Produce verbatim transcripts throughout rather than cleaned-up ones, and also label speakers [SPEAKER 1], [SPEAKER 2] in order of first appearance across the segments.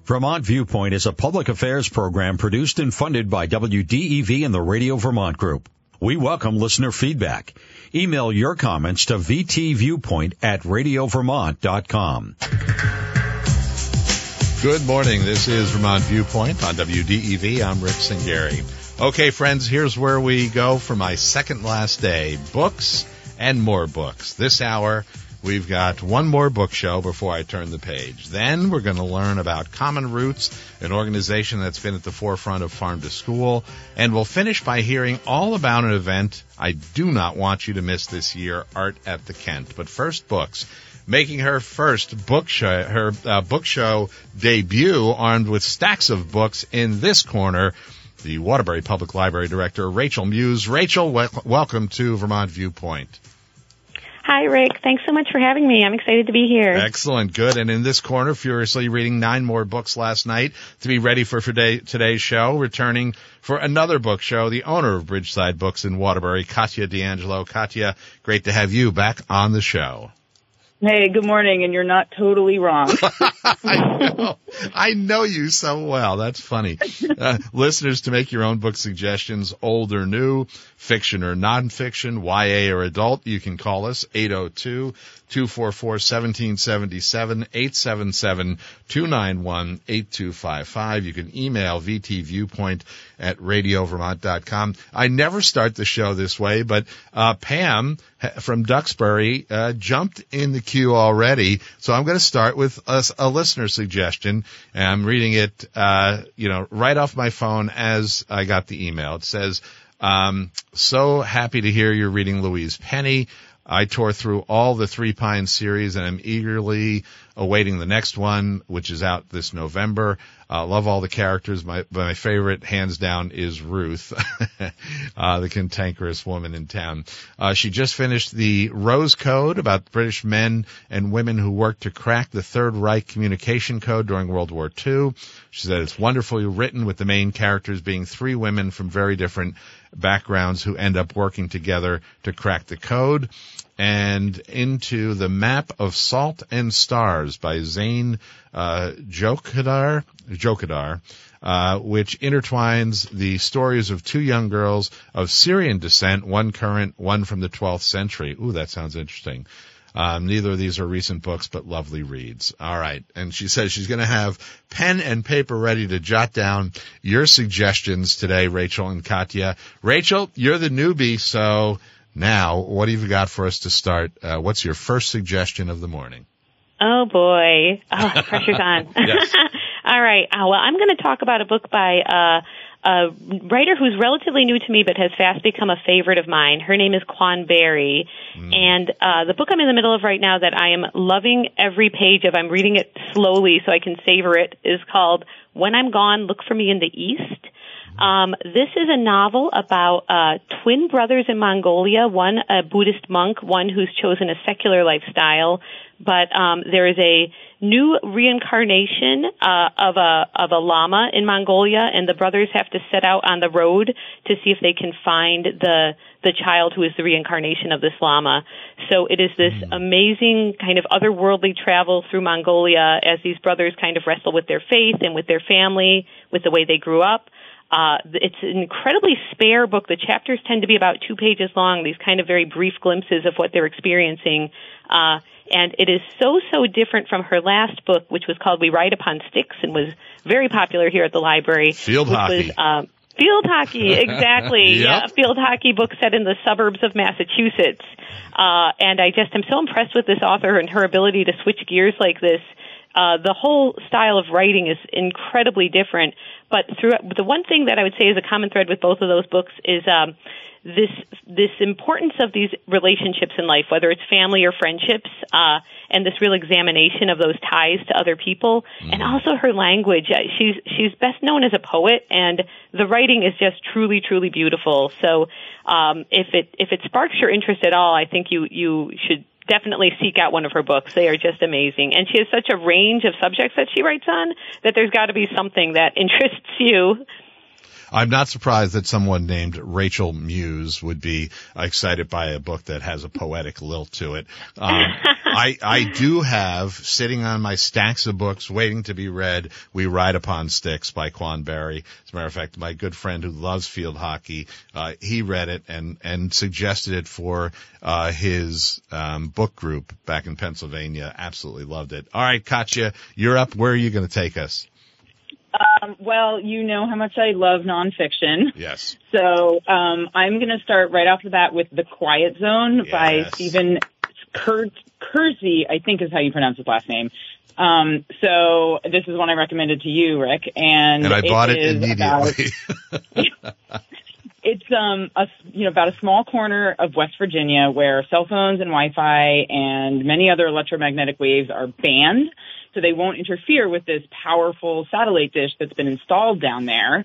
[SPEAKER 1] Vermont Viewpoint is a public affairs program produced and funded by W D E V and the Radio Vermont Group. We welcome listener feedback. Email your comments to v t viewpoint at radio vermont dot com.
[SPEAKER 2] Good morning. This is Vermont Viewpoint on W D E V. I'm Rick Singari. Okay, friends, here's where we go for my second last day. Books and more books. This hour, we've got one more book show before I turn the page. Then we're going to learn about Common Roots, an organization that's been at the forefront of Farm to School. And we'll finish by hearing all about an event I do not want you to miss this year, Art at the Kent. But first, books. Making her first book show, her uh, book show debut, armed with stacks of books in this corner, the Waterbury Public Library Director, Rachel Muse. Rachel, wel- welcome to Vermont Viewpoint.
[SPEAKER 3] Hi, Rick. Thanks so much for having me. I'm excited to be here.
[SPEAKER 2] Excellent. Good. And in this corner, furiously reading nine more books last night to be ready for today, today's show, returning for another book show, the owner of Bridgeside Books in Waterbury, Katya D'Angelo. Katya, great to have you back on the show.
[SPEAKER 4] Hey, good morning, and you're not totally wrong.
[SPEAKER 2] I know. I know you so well. That's funny. Uh, listeners, to make your own book suggestions, old or new, fiction or nonfiction, Y A or adult, you can call us, eight oh two, two four four, one seven seven seven, eight seven seven, two nine one, eight two five five. You can email v t viewpoint at radio vermont dot com. I never start the show this way, but uh Pam from Duxbury uh jumped in the queue already, so I'm going to start with a, a listener suggestion, and I'm reading it uh you know right off my phone as I got the email. It says, um so happy to hear you're reading Louise Penny. I tore through all the Three Pines series, and I'm eagerly awaiting the next one, which is out this November. Uh, love all the characters. My my favorite, hands down, is Ruth, uh, the cantankerous woman in town. Uh, she just finished the Rose Code about British men and women who worked to crack the Third Reich communication code during World War Two. She said it's wonderfully written, with the main characters being three women from very different backgrounds who end up working together to crack the code. And into The Map of Salt and Stars by Zane uh, Jokadar, Jokadar uh, which intertwines the stories of two young girls of Syrian descent, one current, one from the twelfth century. Ooh, that sounds interesting. Um, neither of these are recent books, but lovely reads. All right. And she says she's going to have pen and paper ready to jot down your suggestions today, Rachel and Katya. Rachel, you're the newbie, so now what have you got for us to start? Uh, what's your first suggestion of the morning?
[SPEAKER 3] Oh, boy. Oh, the pressure's on.
[SPEAKER 2] Yes.
[SPEAKER 3] All right. Uh, well, I'm going to talk about a book by uh, a writer who's relatively new to me but has fast become a favorite of mine. Her name is Quan Berry. Mm. And uh, the book I'm in the middle of right now that I am loving every page of, I'm reading it slowly so I can savor it, is called When I'm Gone, Look for Me in the East. Um, this is a novel about uh, twin brothers in Mongolia, one a Buddhist monk, one who's chosen a secular lifestyle. But um, there is a new reincarnation uh, of a of a lama in Mongolia, and the brothers have to set out on the road to see if they can find the the child who is the reincarnation of this lama. So it is this amazing kind of otherworldly travel through Mongolia as these brothers kind of wrestle with their faith and with their family, with the way they grew up. Uh, it's an incredibly spare book. The chapters tend to be about two pages long, these kind of very brief glimpses of what they're experiencing. Uh, and it is so, so different from her last book, which was called We Ride Upon Sticks and was very popular here at the library.
[SPEAKER 2] Field hockey.
[SPEAKER 3] Was, um, field hockey, exactly.
[SPEAKER 2] Yep.
[SPEAKER 3] Yeah, a field hockey book set in the suburbs of Massachusetts. Uh, and I just am so impressed with this author and her ability to switch gears like this. Uh, the whole style of writing is incredibly different, but through, the one thing that I would say is a common thread with both of those books is um, this this importance of these relationships in life, whether it's family or friendships, uh, and this real examination of those ties to other people, mm. and also her language. Uh, she's she's best known as a poet, and the writing is just truly, truly beautiful. So um, if it if it sparks your interest at all, I think you you should definitely seek out one of her books. They are just amazing. And she has such a range of subjects that she writes on that there's got to be something that interests you.
[SPEAKER 2] I'm not surprised that someone named Rachel Muse would be excited by a book that has a poetic lilt to it. Um, I, I do have, sitting on my stacks of books waiting to be read, We Ride Upon Sticks by Quan Barry. As a matter of fact, my good friend who loves field hockey, uh, he read it and, and suggested it for uh, his um, book group back in Pennsylvania. Absolutely loved it. All right, Katya, you're up. Where are you going to take us?
[SPEAKER 4] Um, well, you know how much I love nonfiction.
[SPEAKER 2] Yes.
[SPEAKER 4] So um, I'm going to start right off the bat with The Quiet Zone
[SPEAKER 2] yes.
[SPEAKER 4] by Stephen Kur- Kersey, I think is how you pronounce his last name. Um, so this is one I recommended to you, Rick. And,
[SPEAKER 2] and I bought it,
[SPEAKER 4] it
[SPEAKER 2] immediately.
[SPEAKER 4] About, it's um, a, you know, about a small corner of West Virginia where cell phones and Wi-Fi and many other electromagnetic waves are banned. So they won't interfere with this powerful satellite dish that's been installed down there.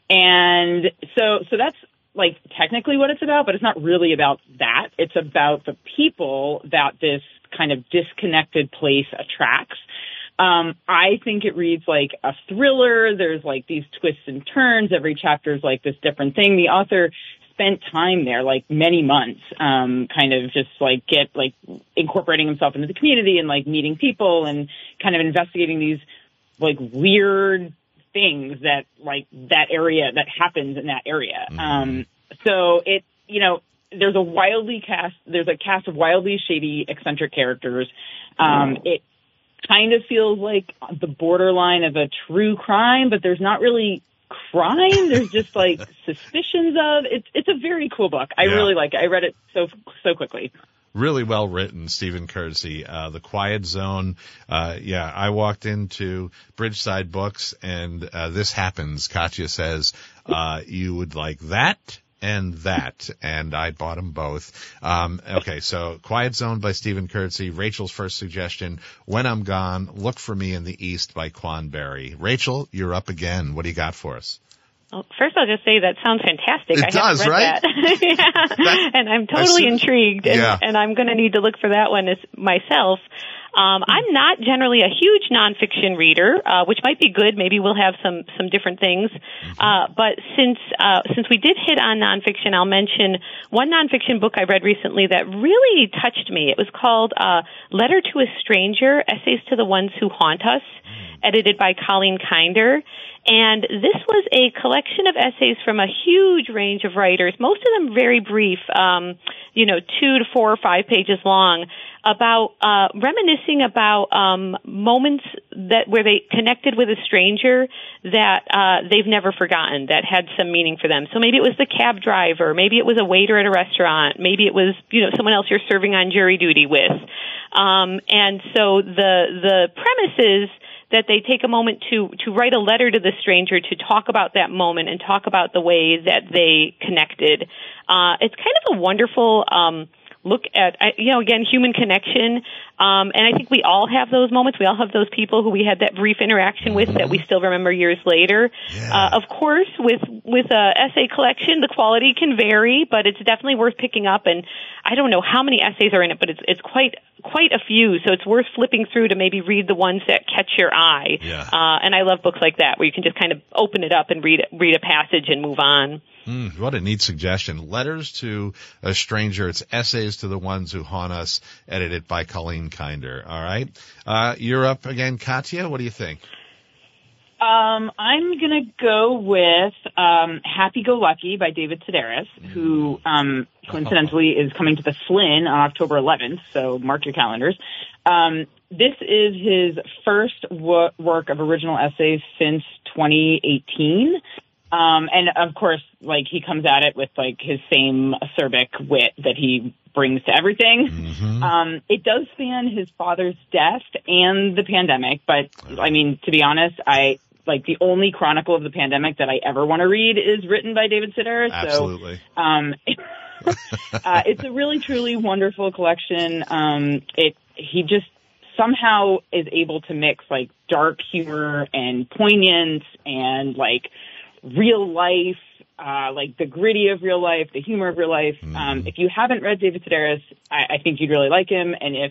[SPEAKER 4] And so, so that's like technically what it's about, but it's not really about that. It's about the people that this kind of disconnected place attracts. Um, I think it reads like a thriller. There's like these twists and turns. Every chapter is like this different thing. The author spent time there, like many months, um, kind of just like get like incorporating himself into the community and like meeting people and kind of investigating these like weird things that like that area that happens in that area. Mm-hmm. Um, so it, you know, there's a wildly cast, there's a cast of wildly shady, eccentric characters. Um, it kind of feels like the borderline of a true crime, but there's not really crime. There's just like suspicions of it's. It's a very cool book. I yeah. really like it. I read it so so quickly.
[SPEAKER 2] Really well written, Stephen Kersey. Uh, The Quiet Zone. Uh, yeah, I walked into Bridgeside Books, and uh, this happens. Katya says uh, you would like that and that, and I bought them both. Um, okay, so Quiet Zone by Stephen Kersey. Rachel's first suggestion, When I'm Gone, Look for Me in the East by Quan Barry. Rachel, you're up again. What do you got for us?
[SPEAKER 3] Well, first I'll just say that sounds fantastic.
[SPEAKER 2] It
[SPEAKER 3] I
[SPEAKER 2] does,
[SPEAKER 3] haven't read
[SPEAKER 2] right?
[SPEAKER 3] That. yeah. That, and I'm totally
[SPEAKER 2] soon,
[SPEAKER 3] intrigued, and,
[SPEAKER 2] yeah.
[SPEAKER 3] and I'm going to need to look for that one as myself. Um, I'm not generally a huge nonfiction reader, uh, which might be good. Maybe we'll have some, some different things. Mm-hmm. Uh, but since, uh, since we did hit on nonfiction, I'll mention one nonfiction book I read recently that really touched me. It was called, uh, Letter to a Stranger, Essays to the Ones Who Haunt Us, edited by Colleen Kinder. And this was a collection of essays from a huge range of writers, most of them very brief, um, you know, two to four or five pages long, about uh, reminiscing about um, moments that where they connected with a stranger that uh, they've never forgotten, that had some meaning for them. So maybe it was the cab driver, maybe it was a waiter at a restaurant, maybe it was, you know, someone else you're serving on jury duty with. Um, and so the the premise is that they take a moment to, to write a letter to the stranger to talk about that moment and talk about the way that they connected. Uh, it's kind of a wonderful, um, look at, you know, again, human connection. Um, and I think we all have those moments. We all have those people who we had that brief interaction with that we still remember years later. Yeah. Uh, of course, with, with a essay collection, the quality can vary, but it's definitely worth picking up. And I don't know how many essays are in it, but it's, it's quite, quite a few. So it's worth flipping through to maybe read the ones that catch your eye.
[SPEAKER 2] Yeah.
[SPEAKER 3] Uh, and I love books like that where you can just kind of open it up and read, read a passage and move on.
[SPEAKER 2] Mm, what a neat suggestion. Letters to a Stranger. It's Essays to the Ones Who Haunt Us, edited by Colleen Kinder. All right. Uh, you're up again, Katya. What do you think?
[SPEAKER 4] Um, I'm going to go with um, Happy Go Lucky by David Sedaris, mm. who um, coincidentally oh. is coming to the Flynn on October eleventh, so mark your calendars. Um, this is his first wo- work of original essays since twenty eighteen. Um, and of course, like, he comes at it with like his same acerbic wit that he brings to everything. Mm-hmm. Um, it does span his father's death and the pandemic, but I mean, to be honest, I like the only chronicle of the pandemic that I ever want to read is written by David Sedaris.
[SPEAKER 2] Absolutely.
[SPEAKER 4] So, um, uh, it's a really, truly wonderful collection. Um, it, he just somehow is able to mix like dark humor and poignance and like real life, uh, like the gritty of real life, the humor of real life. Mm. Um, if you haven't read David Sedaris, I, I think you'd really like him. And if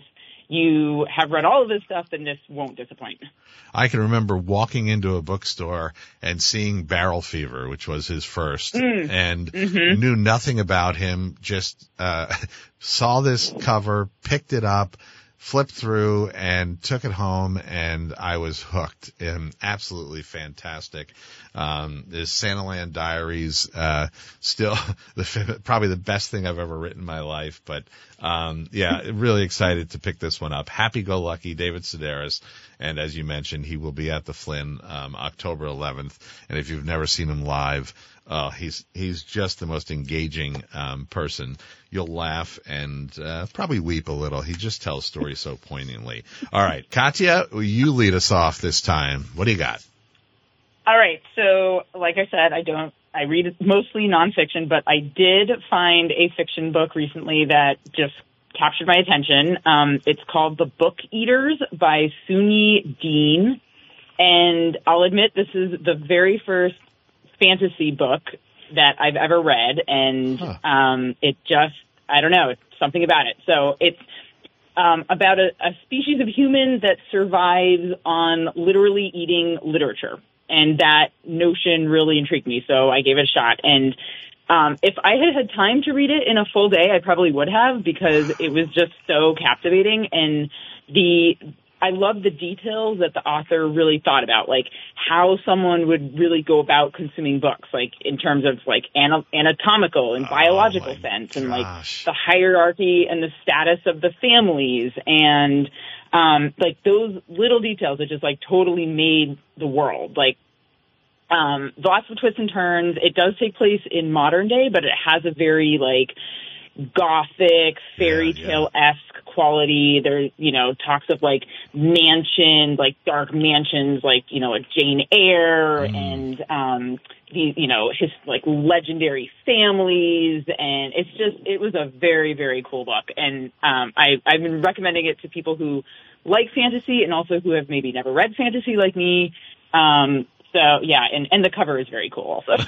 [SPEAKER 4] you have read all of this stuff, then this won't disappoint.
[SPEAKER 2] I can remember walking into a bookstore and seeing Barrel Fever, which was his first,
[SPEAKER 4] mm.
[SPEAKER 2] and
[SPEAKER 4] mm-hmm.
[SPEAKER 2] knew nothing about him, just uh saw this cover, picked it up, flipped through, and took it home, and I was hooked. And absolutely fantastic. Um, this Santaland Diaries, uh, still the, probably the best thing I've ever written in my life. But, um, yeah, really excited to pick this one up. Happy-go-lucky David Sedaris. And as you mentioned, he will be at the Flynn, um, October eleventh. And if you've never seen him live, uh, he's, he's just the most engaging, um, person. You'll laugh and, uh, probably weep a little. He just tells stories so poignantly. All right. Katya, you lead us off this time. What do you got?
[SPEAKER 4] All right. So, like I said, I don't, I read mostly nonfiction, but I did find a fiction book recently that just captured my attention. Um, it's called The Book Eaters by Suni Dean. And I'll admit this is the very first fantasy book that I've ever read. And, huh. um, it just, I don't know, it's something about it. So it's, um, about a, a species of human that survives on literally eating literature. And that notion really intrigued me, so I gave it a shot. And um, if I had had time to read it in a full day, I probably would have, because it was just so captivating. And the I love the details that the author really thought about, like how someone would really go about consuming books, like in terms of like ana- anatomical and biological
[SPEAKER 2] oh
[SPEAKER 4] sense,
[SPEAKER 2] gosh.
[SPEAKER 4] and like the hierarchy and the status of the families, and um, like those little details that just like totally made the world. Like um, lots of twists and turns. It does take place in modern day, but it has a very like gothic, fairy tale-esque yeah, yeah. quality. There, you know, talks of like mansions, like dark mansions, like, you know, a Jane Eyre, mm. and, um, these, you know, his like legendary families. And it's just, it was a very, very cool book. And, um, I, I've been recommending it to people who like fantasy and also who have maybe never read fantasy like me. Um, So, yeah, and, and the cover is very cool also.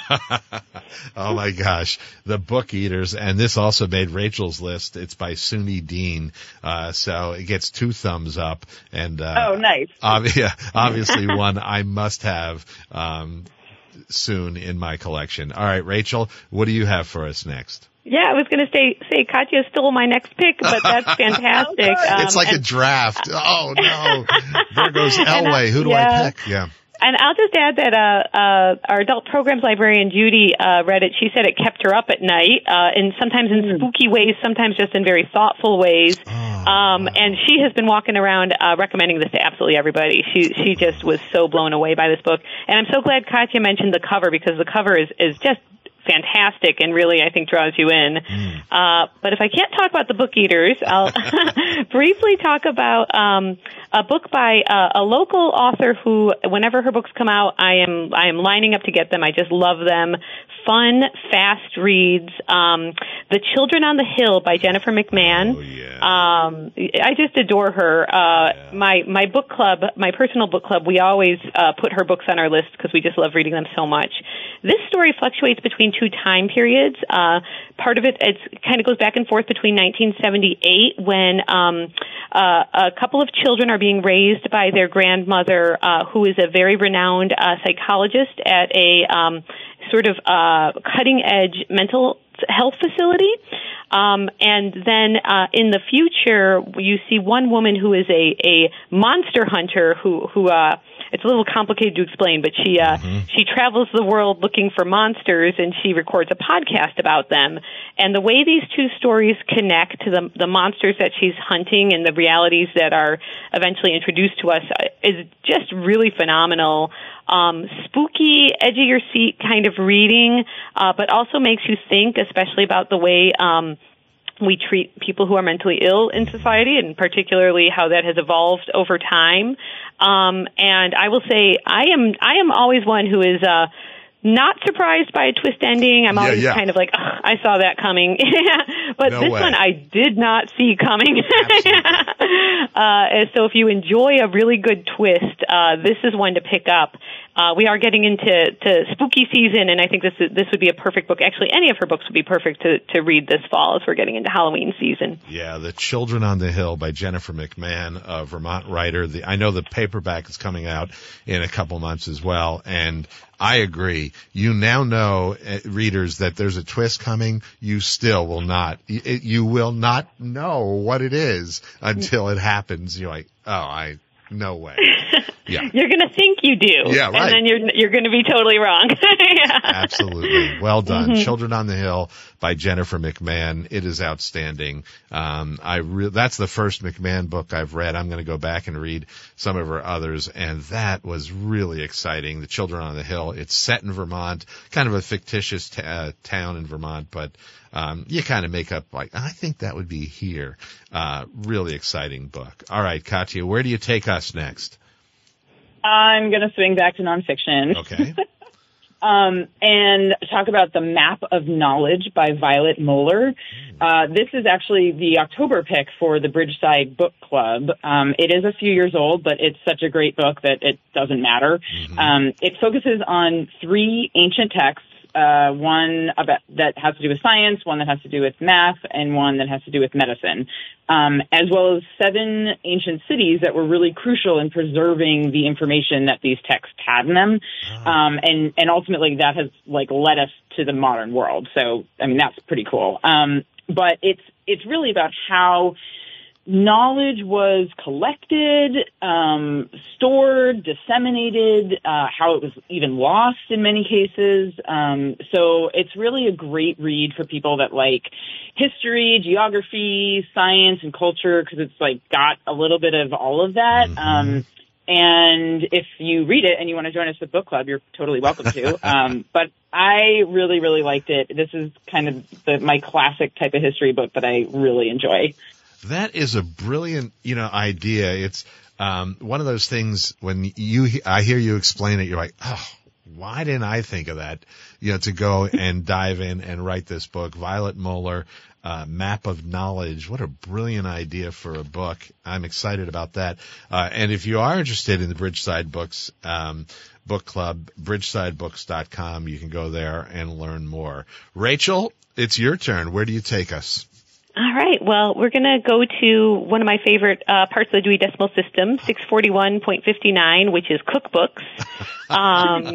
[SPEAKER 2] Oh, my gosh. The Book Eaters. And this also made Rachel's list. It's by Suni Dean. Uh, so it gets two thumbs up. And, uh,
[SPEAKER 4] oh, nice.
[SPEAKER 2] Ob- yeah, obviously one I must have, um, soon in my collection. All right, Rachel, what do you have for us next?
[SPEAKER 3] Yeah, I was going to say, say Katya stole my next pick, but that's fantastic. Um,
[SPEAKER 2] it's like
[SPEAKER 3] and,
[SPEAKER 2] a draft. Oh, no. There goes Elway. Who do
[SPEAKER 3] yeah.
[SPEAKER 2] I pick? Yeah.
[SPEAKER 3] And I'll just add that uh, uh, our adult programs librarian, Judy, uh, read it. She said it kept her up at night, uh, and sometimes in spooky ways, sometimes just in very thoughtful ways.
[SPEAKER 2] Oh,
[SPEAKER 3] um,
[SPEAKER 2] wow.
[SPEAKER 3] And she has been walking around uh, recommending this to absolutely everybody. She she just was so blown away by this book. And I'm so glad Katya mentioned the cover, because the cover is, is just fantastic and really, I think, draws you in. Mm. Uh, but if I can't talk about the Book Eaters, I'll briefly talk about um, a book by uh, a local author who, whenever her books come out, I am I am lining up to get them. I just love them. Fun, fast reads. Um, The Children on the Hill by Jennifer McMahon.
[SPEAKER 2] Oh, yeah.
[SPEAKER 3] Um, I just adore her. Uh, yeah. My my book club, my personal book club, we always uh, put her books on our list because we just love reading them so much. This story fluctuates between two time periods. Uh, part of it, it kind of goes back and forth between nineteen seventy-eight, when um, uh, a couple of children are being raised by their grandmother, uh, who is a very renowned uh, psychologist at a um, sort of uh, cutting-edge mental health facility. Um, and then uh, in the future, you see one woman who is a, a monster hunter who, who uh, it's a little complicated to explain, but she uh, mm-hmm. she travels the world looking for monsters, and she records a podcast about them. And the way these two stories connect to the, the monsters that she's hunting and the realities that are eventually introduced to us is just really phenomenal. Um, spooky, edge of your seat kind of reading, uh, but also makes you think, especially about the way um, we treat people who are mentally ill in society, and particularly how that has evolved over time. Um, and I will say, I am I am always one who is uh, not surprised by a twist ending. I'm always
[SPEAKER 2] yeah, yeah.
[SPEAKER 3] kind of like, oh, I saw that coming. But
[SPEAKER 2] no
[SPEAKER 3] this
[SPEAKER 2] way.
[SPEAKER 3] one I did not see coming. uh, so if you enjoy a really good twist, uh, this is one to pick up. uh, we are getting into to spooky season, and I think this is, this would be a perfect book. Actually, any of her books would be perfect to, to read this fall as we're getting into Halloween season.
[SPEAKER 2] Yeah, The Children on the Hill by Jennifer McMahon, a Vermont writer. The, I know the paperback is coming out in a couple months as well, and I agree. You now know, uh, readers, that there's a twist coming. You still will not, you, you will not know what it is until it happens. You're like, oh, I, no way. Yeah.
[SPEAKER 3] You're going to think you do.
[SPEAKER 2] Yeah, right.
[SPEAKER 3] And then you're you're going to be totally wrong. Yeah.
[SPEAKER 2] Absolutely. Well done.
[SPEAKER 3] Mm-hmm.
[SPEAKER 2] Children on the Hill by Jennifer McMahon. It is outstanding. Um, I re- that's the first McMahon book I've read. I'm going to go back and read some of her others, and that was really exciting. The Children on the Hill. It's set in Vermont, kind of a fictitious t- uh, town in Vermont, but um, you kind of make up like, I think that would be here. Uh, really exciting book. All right, Katya, where do you take us next?
[SPEAKER 4] I'm going to swing back to nonfiction.
[SPEAKER 2] Okay.
[SPEAKER 4] um, and talk about The Map of Knowledge by Violet Moeller. Uh, this is actually the October pick for the Bridgeside Book Club. Um, it is a few years old, but it's such a great book that it doesn't matter. Mm-hmm. Um, it focuses on three ancient texts. Uh, one about, that has to do with science, one that has to do with math, and one that has to do with medicine, um, as well as seven ancient cities that were really crucial in preserving the information that these texts had in them. Oh. Um, and, and ultimately that has like led us to the modern world. So, I mean, that's pretty cool. Um, but it's, it's really about how knowledge was collected, um, stored, disseminated, uh, how it was even lost in many cases. Um, so it's really a great read for people that like history, geography, science, and culture, because it's like got a little bit of all of that. Mm-hmm. Um, and if you read it and you want to join us with book club, you're totally welcome to. um, but I really, really liked it. This is kind of the, my classic type of history book that I really enjoy.
[SPEAKER 2] That is a brilliant, you know, idea. It's um, one of those things when you, I hear you explain it, you're like, oh, why didn't I think of that? You know, to go and dive in and write this book. Violet Moeller, uh, Map of Knowledge. What a brilliant idea for a book. I'm excited about that. Uh, and if you are interested in the Bridgeside Books, um, book club, bridgeside books dot com, you can go there and learn more. Rachel, it's your turn. Where do you take us?
[SPEAKER 3] All right. Well, we're going to go to one of my favorite uh, parts of the Dewey Decimal System, six forty-one point five nine, which is cookbooks, um,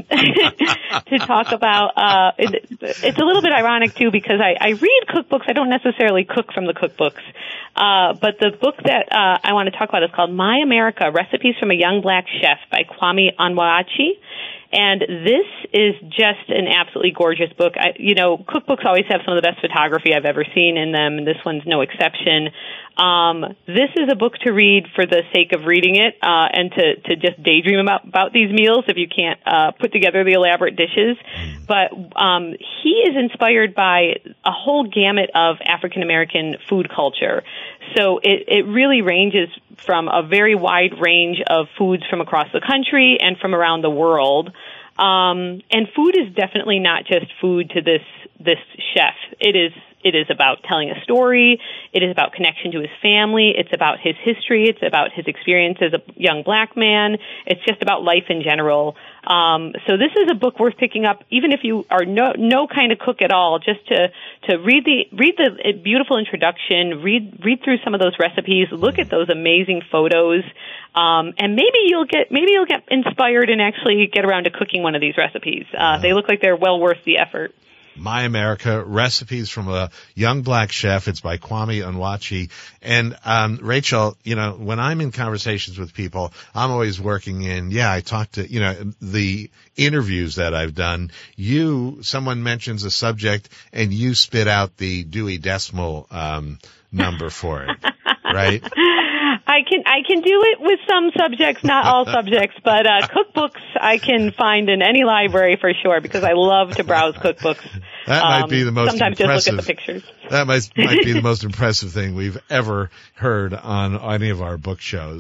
[SPEAKER 3] to talk about. Uh, it, it's a little bit ironic, too, because I, I read cookbooks. I don't necessarily cook from the cookbooks. Uh, but the book that uh, I want to talk about is called My America, Recipes from a Young Black Chef by Kwame Onwuachi. And this is just an absolutely gorgeous book. I, you know, cookbooks always have some of the best photography I've ever seen in them, and this one's no exception. Um, this is a book to read for the sake of reading it, uh, and to, to just daydream about, about these meals if you can't uh, put together the elaborate dishes. But um, he is inspired by a whole gamut of African American food culture. So it, it really ranges from a very wide range of foods from across the country and from around the world. Um, and food is definitely not just food to this this chef. It is it is about telling a story. It is about connection to his family. It's about his history. It's about his experience as a young black man. It's just about life in general. Um, so this is a book worth picking up, even if you are no no kind of cook at all. Just to to read the read the beautiful introduction, read read through some of those recipes, look at those amazing photos, um, and maybe you'll get maybe you'll get inspired and actually get around to cooking one of these recipes. Uh, they look like they're well worth the effort.
[SPEAKER 2] My America, Recipes from a Young Black Chef. It's by Kwame Onwuachi. And, um, Rachel, you know, when I'm in conversations with people, I'm always working in, yeah, I talk to, you know, the interviews that I've done. You, someone mentions a subject and you spit out the Dewey Decimal, um, number for it, right?
[SPEAKER 3] I can I can do it with some subjects, not all subjects, but uh, cookbooks I can find in any library for sure because I love to browse cookbooks.
[SPEAKER 2] That
[SPEAKER 3] um,
[SPEAKER 2] might be the most
[SPEAKER 3] sometimes
[SPEAKER 2] impressive.
[SPEAKER 3] Just look at the pictures.
[SPEAKER 2] That might might be the most impressive thing we've ever heard on any of our book shows.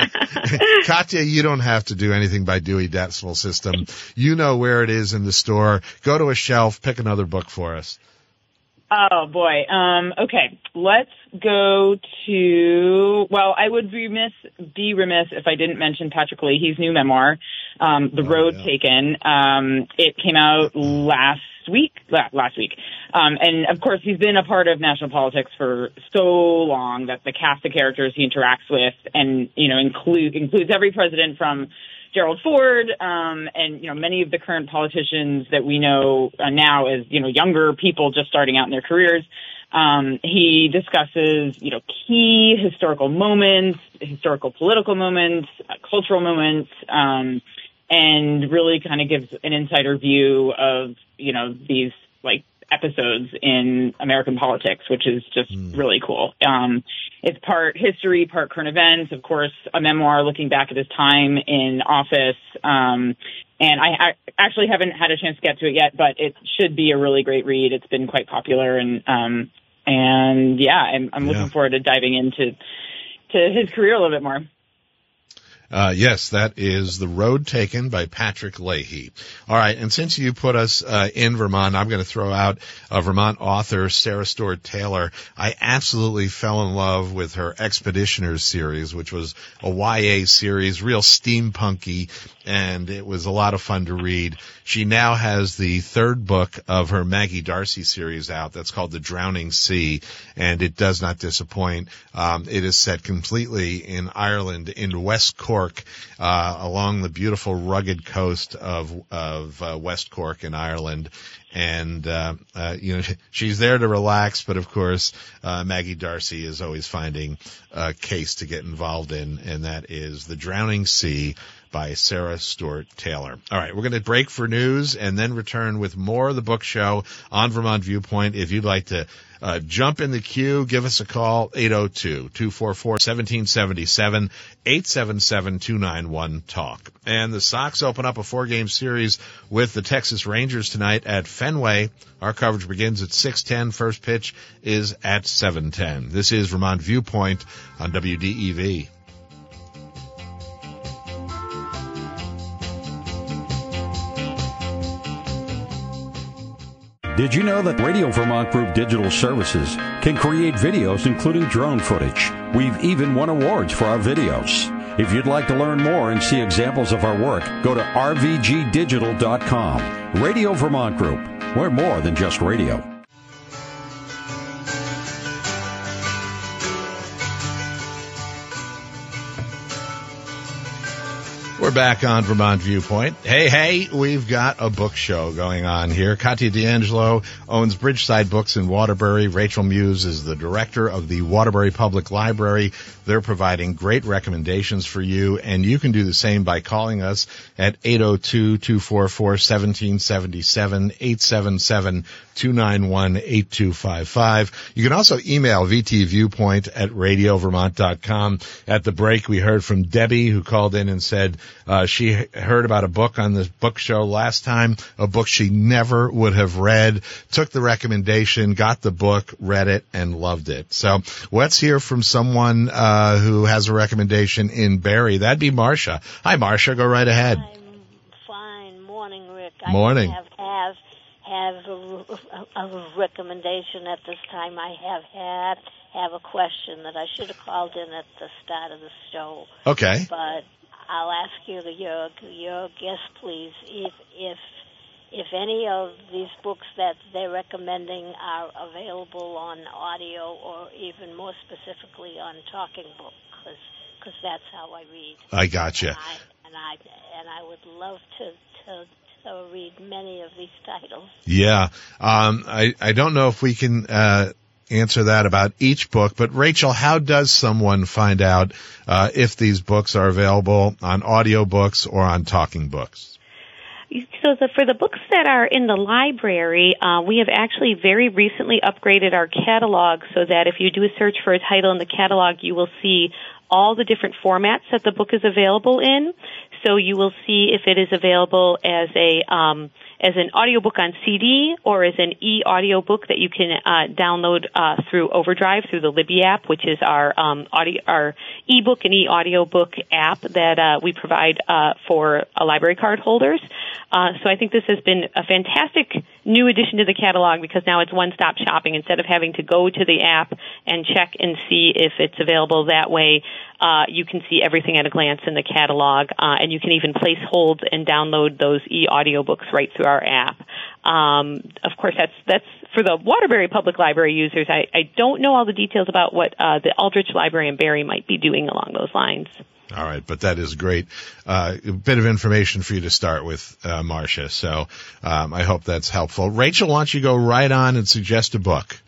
[SPEAKER 2] Katya, you don't have to do anything by Dewey Decimal System. You know where it is in the store. Go to a shelf, pick another book for us.
[SPEAKER 4] Oh, boy. Um, okay, let's go to, well, I would remiss, be remiss if I didn't mention Patrick Leahy's new memoir, um, The
[SPEAKER 2] oh,
[SPEAKER 4] Road
[SPEAKER 2] yeah.
[SPEAKER 4] Taken. Um, it came out last week, last week. Um, and, of course, he's been a part of national politics for so long that the cast of characters he interacts with and, you know, include, includes every president from Gerald Ford, um, and, you know, many of the current politicians that we know uh, now as, you know, younger people just starting out in their careers. Um, he discusses, you know, key historical moments, historical political moments, uh, cultural moments, um, and really kind of gives an insider view of, you know, these, like, episodes in American politics, which is just mm. really cool. Um, it's part history, part current events, of course, a memoir looking back at his time in office. Um, and I, I actually haven't had a chance to get to it yet, but it should be a really great read. It's been quite popular. And, um, and yeah, I'm, I'm yeah. looking forward to diving into, to his career a little bit more.
[SPEAKER 2] Uh, yes, that is The Road Taken by Patrick Leahy. All right, and since you put us uh, in Vermont, I'm going to throw out a Vermont author, Sarah Stewart Taylor. I absolutely fell in love with her Expeditioners series, which was a Y A series, real steampunky, and it was a lot of fun to read. She now has the third book of her Maggie Darcy series out. That's called The Drowning Sea, and it does not disappoint. Um, it is set completely in Ireland, in West Cork, uh, along the beautiful rugged coast of of uh, West Cork in Ireland. And, uh, uh, you know, she's there to relax, but of course, uh, Maggie Darcy is always finding a case to get involved in, and that is The Drowning Sea by Sarah Stewart Taylor. All right, we're going to break for news and then return with more of the book show on Vermont Viewpoint. If you'd like to uh, jump in the queue, give us a call, eight oh two, two four four, one seven seven seven, eight seven seven, two nine one, talk. And the Sox open up a four-game series with the Texas Rangers tonight at Fenway. Our coverage begins at six ten. First pitch is at seven ten. This is Vermont Viewpoint on W D E V.
[SPEAKER 1] Did you know that Radio Vermont Group Digital Services can create videos including drone footage? We've even won awards for our videos. If you'd like to learn more and see examples of our work, go to r v g digital dot com. Radio Vermont Group. We're more than just radio.
[SPEAKER 2] We're back on Vermont Viewpoint. Hey, hey, we've got a book show going on here. Katya D'Angelo owns Bridgeside Books in Waterbury. Rachel Muse is the director of the Waterbury Public Library. They're providing great recommendations for you, and you can do the same by calling us at eight oh two, two four four, one seven seven seven, eight seven seven, two nine one, eight two five five. You can also email v t viewpoint at radio vermont dot com. At the break, we heard from Debbie, who called in and said uh, she heard about a book on this book show last time, a book she never would have read, took the recommendation, got the book, read it, and loved it. So let's hear from someone uh, who has a recommendation in Barrie. That'd be Marcia. Hi, Marcia. Go right ahead.
[SPEAKER 5] I'm fine. Morning, Rick.
[SPEAKER 2] Morning.
[SPEAKER 5] I have have have a, a recommendation at this time. I have had have a question that I should have called in at the start of the show.
[SPEAKER 2] Okay.
[SPEAKER 5] But I'll ask you, your your guest, please, if if if any of these books that they're recommending are available on audio, or even more specifically on talking book, because that's how I read.
[SPEAKER 2] I gotcha.
[SPEAKER 5] And I and I, and I would love to to. to read many of these titles.
[SPEAKER 2] Yeah. Um, I, I don't know if we can uh, answer that about each book, but Rachel, how does someone find out uh, if these books are available on audiobooks or on talking books?
[SPEAKER 3] So the, for the books that are in the library, uh, we have actually very recently upgraded our catalog so that if you do a search for a title in the catalog, you will see all the different formats that the book is available in. So you will see if it is available as a um, as an audiobook on C D or as an e-audiobook that you can uh, download uh, through Overdrive, through the Libby app, which is our um, audio, our e-book and e-audiobook app that uh, we provide uh, for uh, library card holders. Uh, so I think this has been a fantastic new addition to the catalog because now it's one-stop shopping. Instead of having to go to the app and check and see if it's available that way, uh, you can see everything at a glance in the catalog, uh, and you can even place holds and download those e-audiobooks right through our app. Um, of course, that's that's for the Waterbury Public Library users. I, I don't know all the details about what uh, the Aldrich Library in Barre might be doing along those lines.
[SPEAKER 2] All right, but that is great. Uh, a bit of information for you to start with, uh, Marcia. So um, I hope that's helpful. Rachel, why don't you go right on and suggest a book?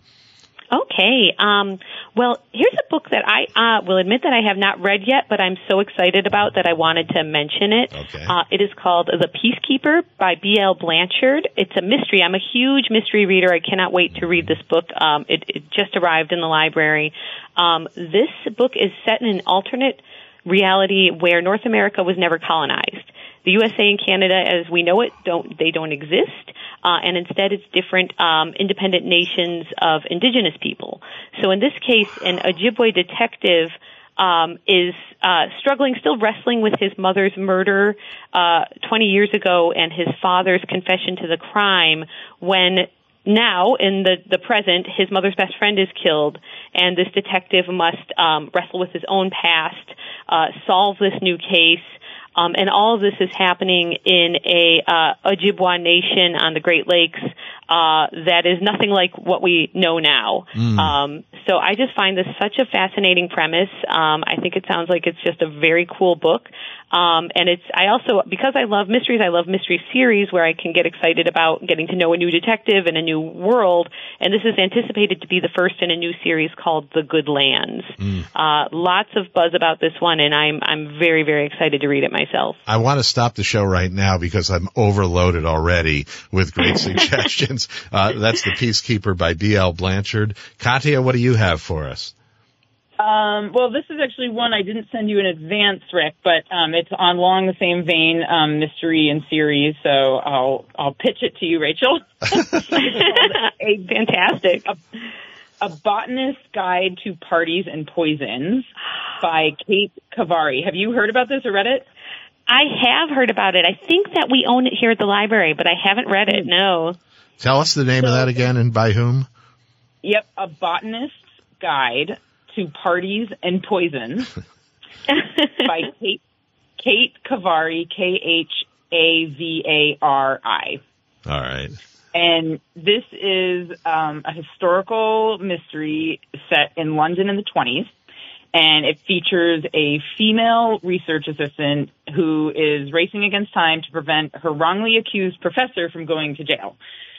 [SPEAKER 3] Okay. Um, well, here's a book that I uh, will admit that I have not read yet, but I'm so excited about that I wanted to mention it.
[SPEAKER 2] Okay.
[SPEAKER 3] Uh, it is called The Peacekeeper by B L Blanchard. It's a mystery. I'm a huge mystery reader. I cannot wait to read this book. Um, it, it just arrived in the library. Um, this book is set in an alternate reality where North America was never colonized. The U S A and Canada, as we know it, don't they don't exist, uh, and instead it's different um, independent nations of indigenous people. So in this case, an Ojibwe detective um, is uh, struggling, still wrestling with his mother's murder uh, twenty years ago and his father's confession to the crime when now, in the, the present, his mother's best friend is killed, and this detective must um, wrestle with his own past, uh, solve this new case, um, and all of this is happening in a uh, Ojibwa nation on the Great Lakes uh, that is nothing like what we know now. Mm. Um, so I just find this such a fascinating premise. Um, I think it sounds like it's just a very cool book. Um, and it's, I also, because I love mysteries, I love mystery series where I can get excited about getting to know a new detective and a new world. And this is anticipated to be the first in a new series called The Good Lands. Mm. Uh, lots of buzz about this one, and I'm, I'm very, very excited to read it myself.
[SPEAKER 2] I want to stop the show right now because I'm overloaded already with great suggestions. Uh, that's The Peacekeeper by B L Blanchard. Katya, what do you have for us?
[SPEAKER 4] Um, well, this is actually one I didn't send you in advance, Rick, but um, it's on along the same vein, um, mystery and series. So I'll I'll pitch it to you, Rachel.
[SPEAKER 3] a, Fantastic.
[SPEAKER 4] A, a Botanist's Guide to Parties and Poisons by Kate Kavari. Have you heard about this or read it?
[SPEAKER 3] I have heard about it. I think that we own it here at the library, but I haven't read it. No.
[SPEAKER 2] Tell us the name so, of that again and by whom.
[SPEAKER 4] Yep, A Botanist's Guide to Parties and Poisons by Kate, Kate Kavari, K H A V A R I.
[SPEAKER 2] All right.
[SPEAKER 4] And this is um, a historical mystery set in London in the twenties, and it features a female research assistant who is racing against time to prevent her wrongly accused professor from going to jail.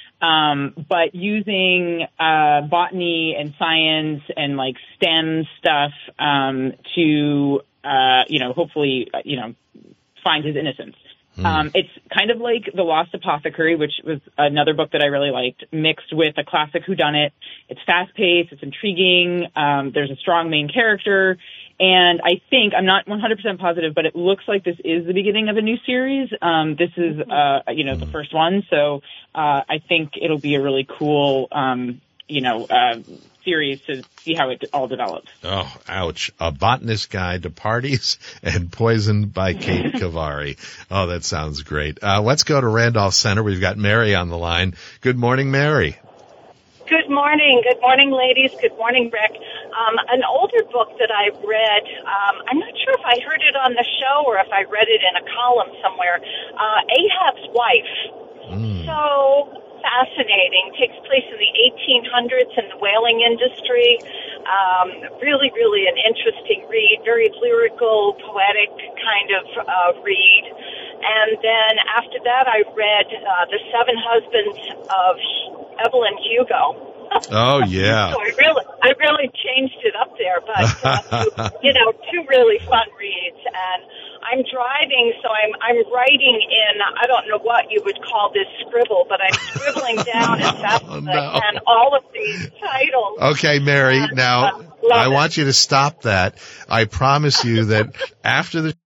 [SPEAKER 4] Um, but using, uh, botany and science and like STEM stuff, um, to, uh, you know, hopefully, uh, you know, find his innocence. Mm. Um, it's kind of like The Lost Apothecary, which was another book that I really liked, mixed with a classic whodunit. It's fast paced. It's intriguing. Um, there's a strong main character. And I think, I'm not one hundred percent positive, but it looks like this is the beginning of a new series. Um, this is, uh, you know, the first one. So, uh, I think it'll be a really cool, um, you know, uh, series to see how it all develops.
[SPEAKER 2] Oh, ouch. A Botanist's Guide to Parties and Poison by Kate Kavari. Oh, that sounds great. Uh, let's go to Randolph Center. We've got Mary on the line. Good morning, Mary.
[SPEAKER 6] Good morning. Good morning, ladies. Good morning, Rick. Um, an older book that I read, um, I'm not sure if I heard it on the show or if I read it in a column somewhere, uh, Ahab's Wife. Mm. So fascinating. Takes place in the eighteen hundreds in the whaling industry. Um, really, really an interesting read. Very lyrical, poetic kind of uh, read. And then after that, I read uh, The Seven Husbands of Evelyn Hugo.
[SPEAKER 2] Oh, yeah.
[SPEAKER 6] So I really, I really changed it up there, but, uh, two, you know, two really fun reads. And I'm driving, so I'm, I'm writing in, I don't know what you would call this scribble, but I'm scribbling down as fast
[SPEAKER 2] oh,
[SPEAKER 6] as
[SPEAKER 2] no.
[SPEAKER 6] I can all of these titles.
[SPEAKER 2] Okay, Mary, and,
[SPEAKER 6] uh,
[SPEAKER 2] now I
[SPEAKER 6] it.
[SPEAKER 2] want you to stop that. I promise you that after the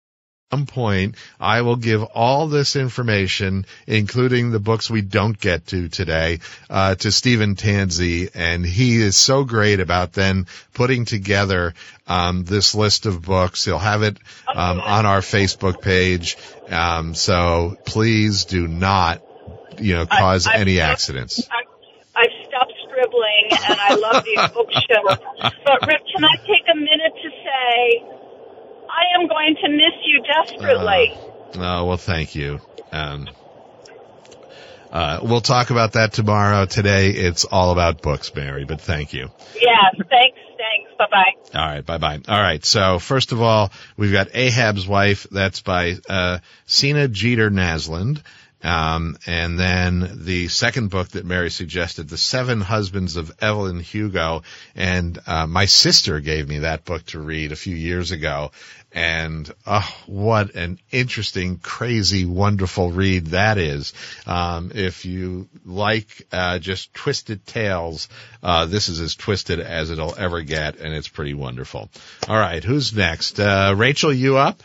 [SPEAKER 2] some point, I will give all this information, including the books we don't get to today, uh, to Stephen Tansey, and he is so great about then putting together um, this list of books. He'll have it um, on our Facebook page, um, so please do not, you know, cause
[SPEAKER 6] I,
[SPEAKER 2] any
[SPEAKER 6] I,
[SPEAKER 2] accidents.
[SPEAKER 6] I, I've stopped scribbling, and I love these book shows. But Rick, can I take a minute to say, I am going to miss you desperately.
[SPEAKER 2] Uh, oh, well, thank you. Um, uh, we'll talk about that tomorrow. Today, it's all about books, Mary, but thank you.
[SPEAKER 6] Yeah, thanks, thanks. Bye-bye.
[SPEAKER 2] All right, bye-bye. All right, so first of all, we've got Ahab's Wife. That's by uh Sina Jeter Nasland. Um, and then the second book that Mary suggested, The Seven Husbands of Evelyn Hugo. And, uh, my sister gave me that book to read a few years ago. And, oh, what an interesting, crazy, wonderful read that is. Um, if you like, uh, just twisted tales, uh, this is as twisted as it'll ever get, and it's pretty wonderful. All right, who's next? Uh, Rachel, you up?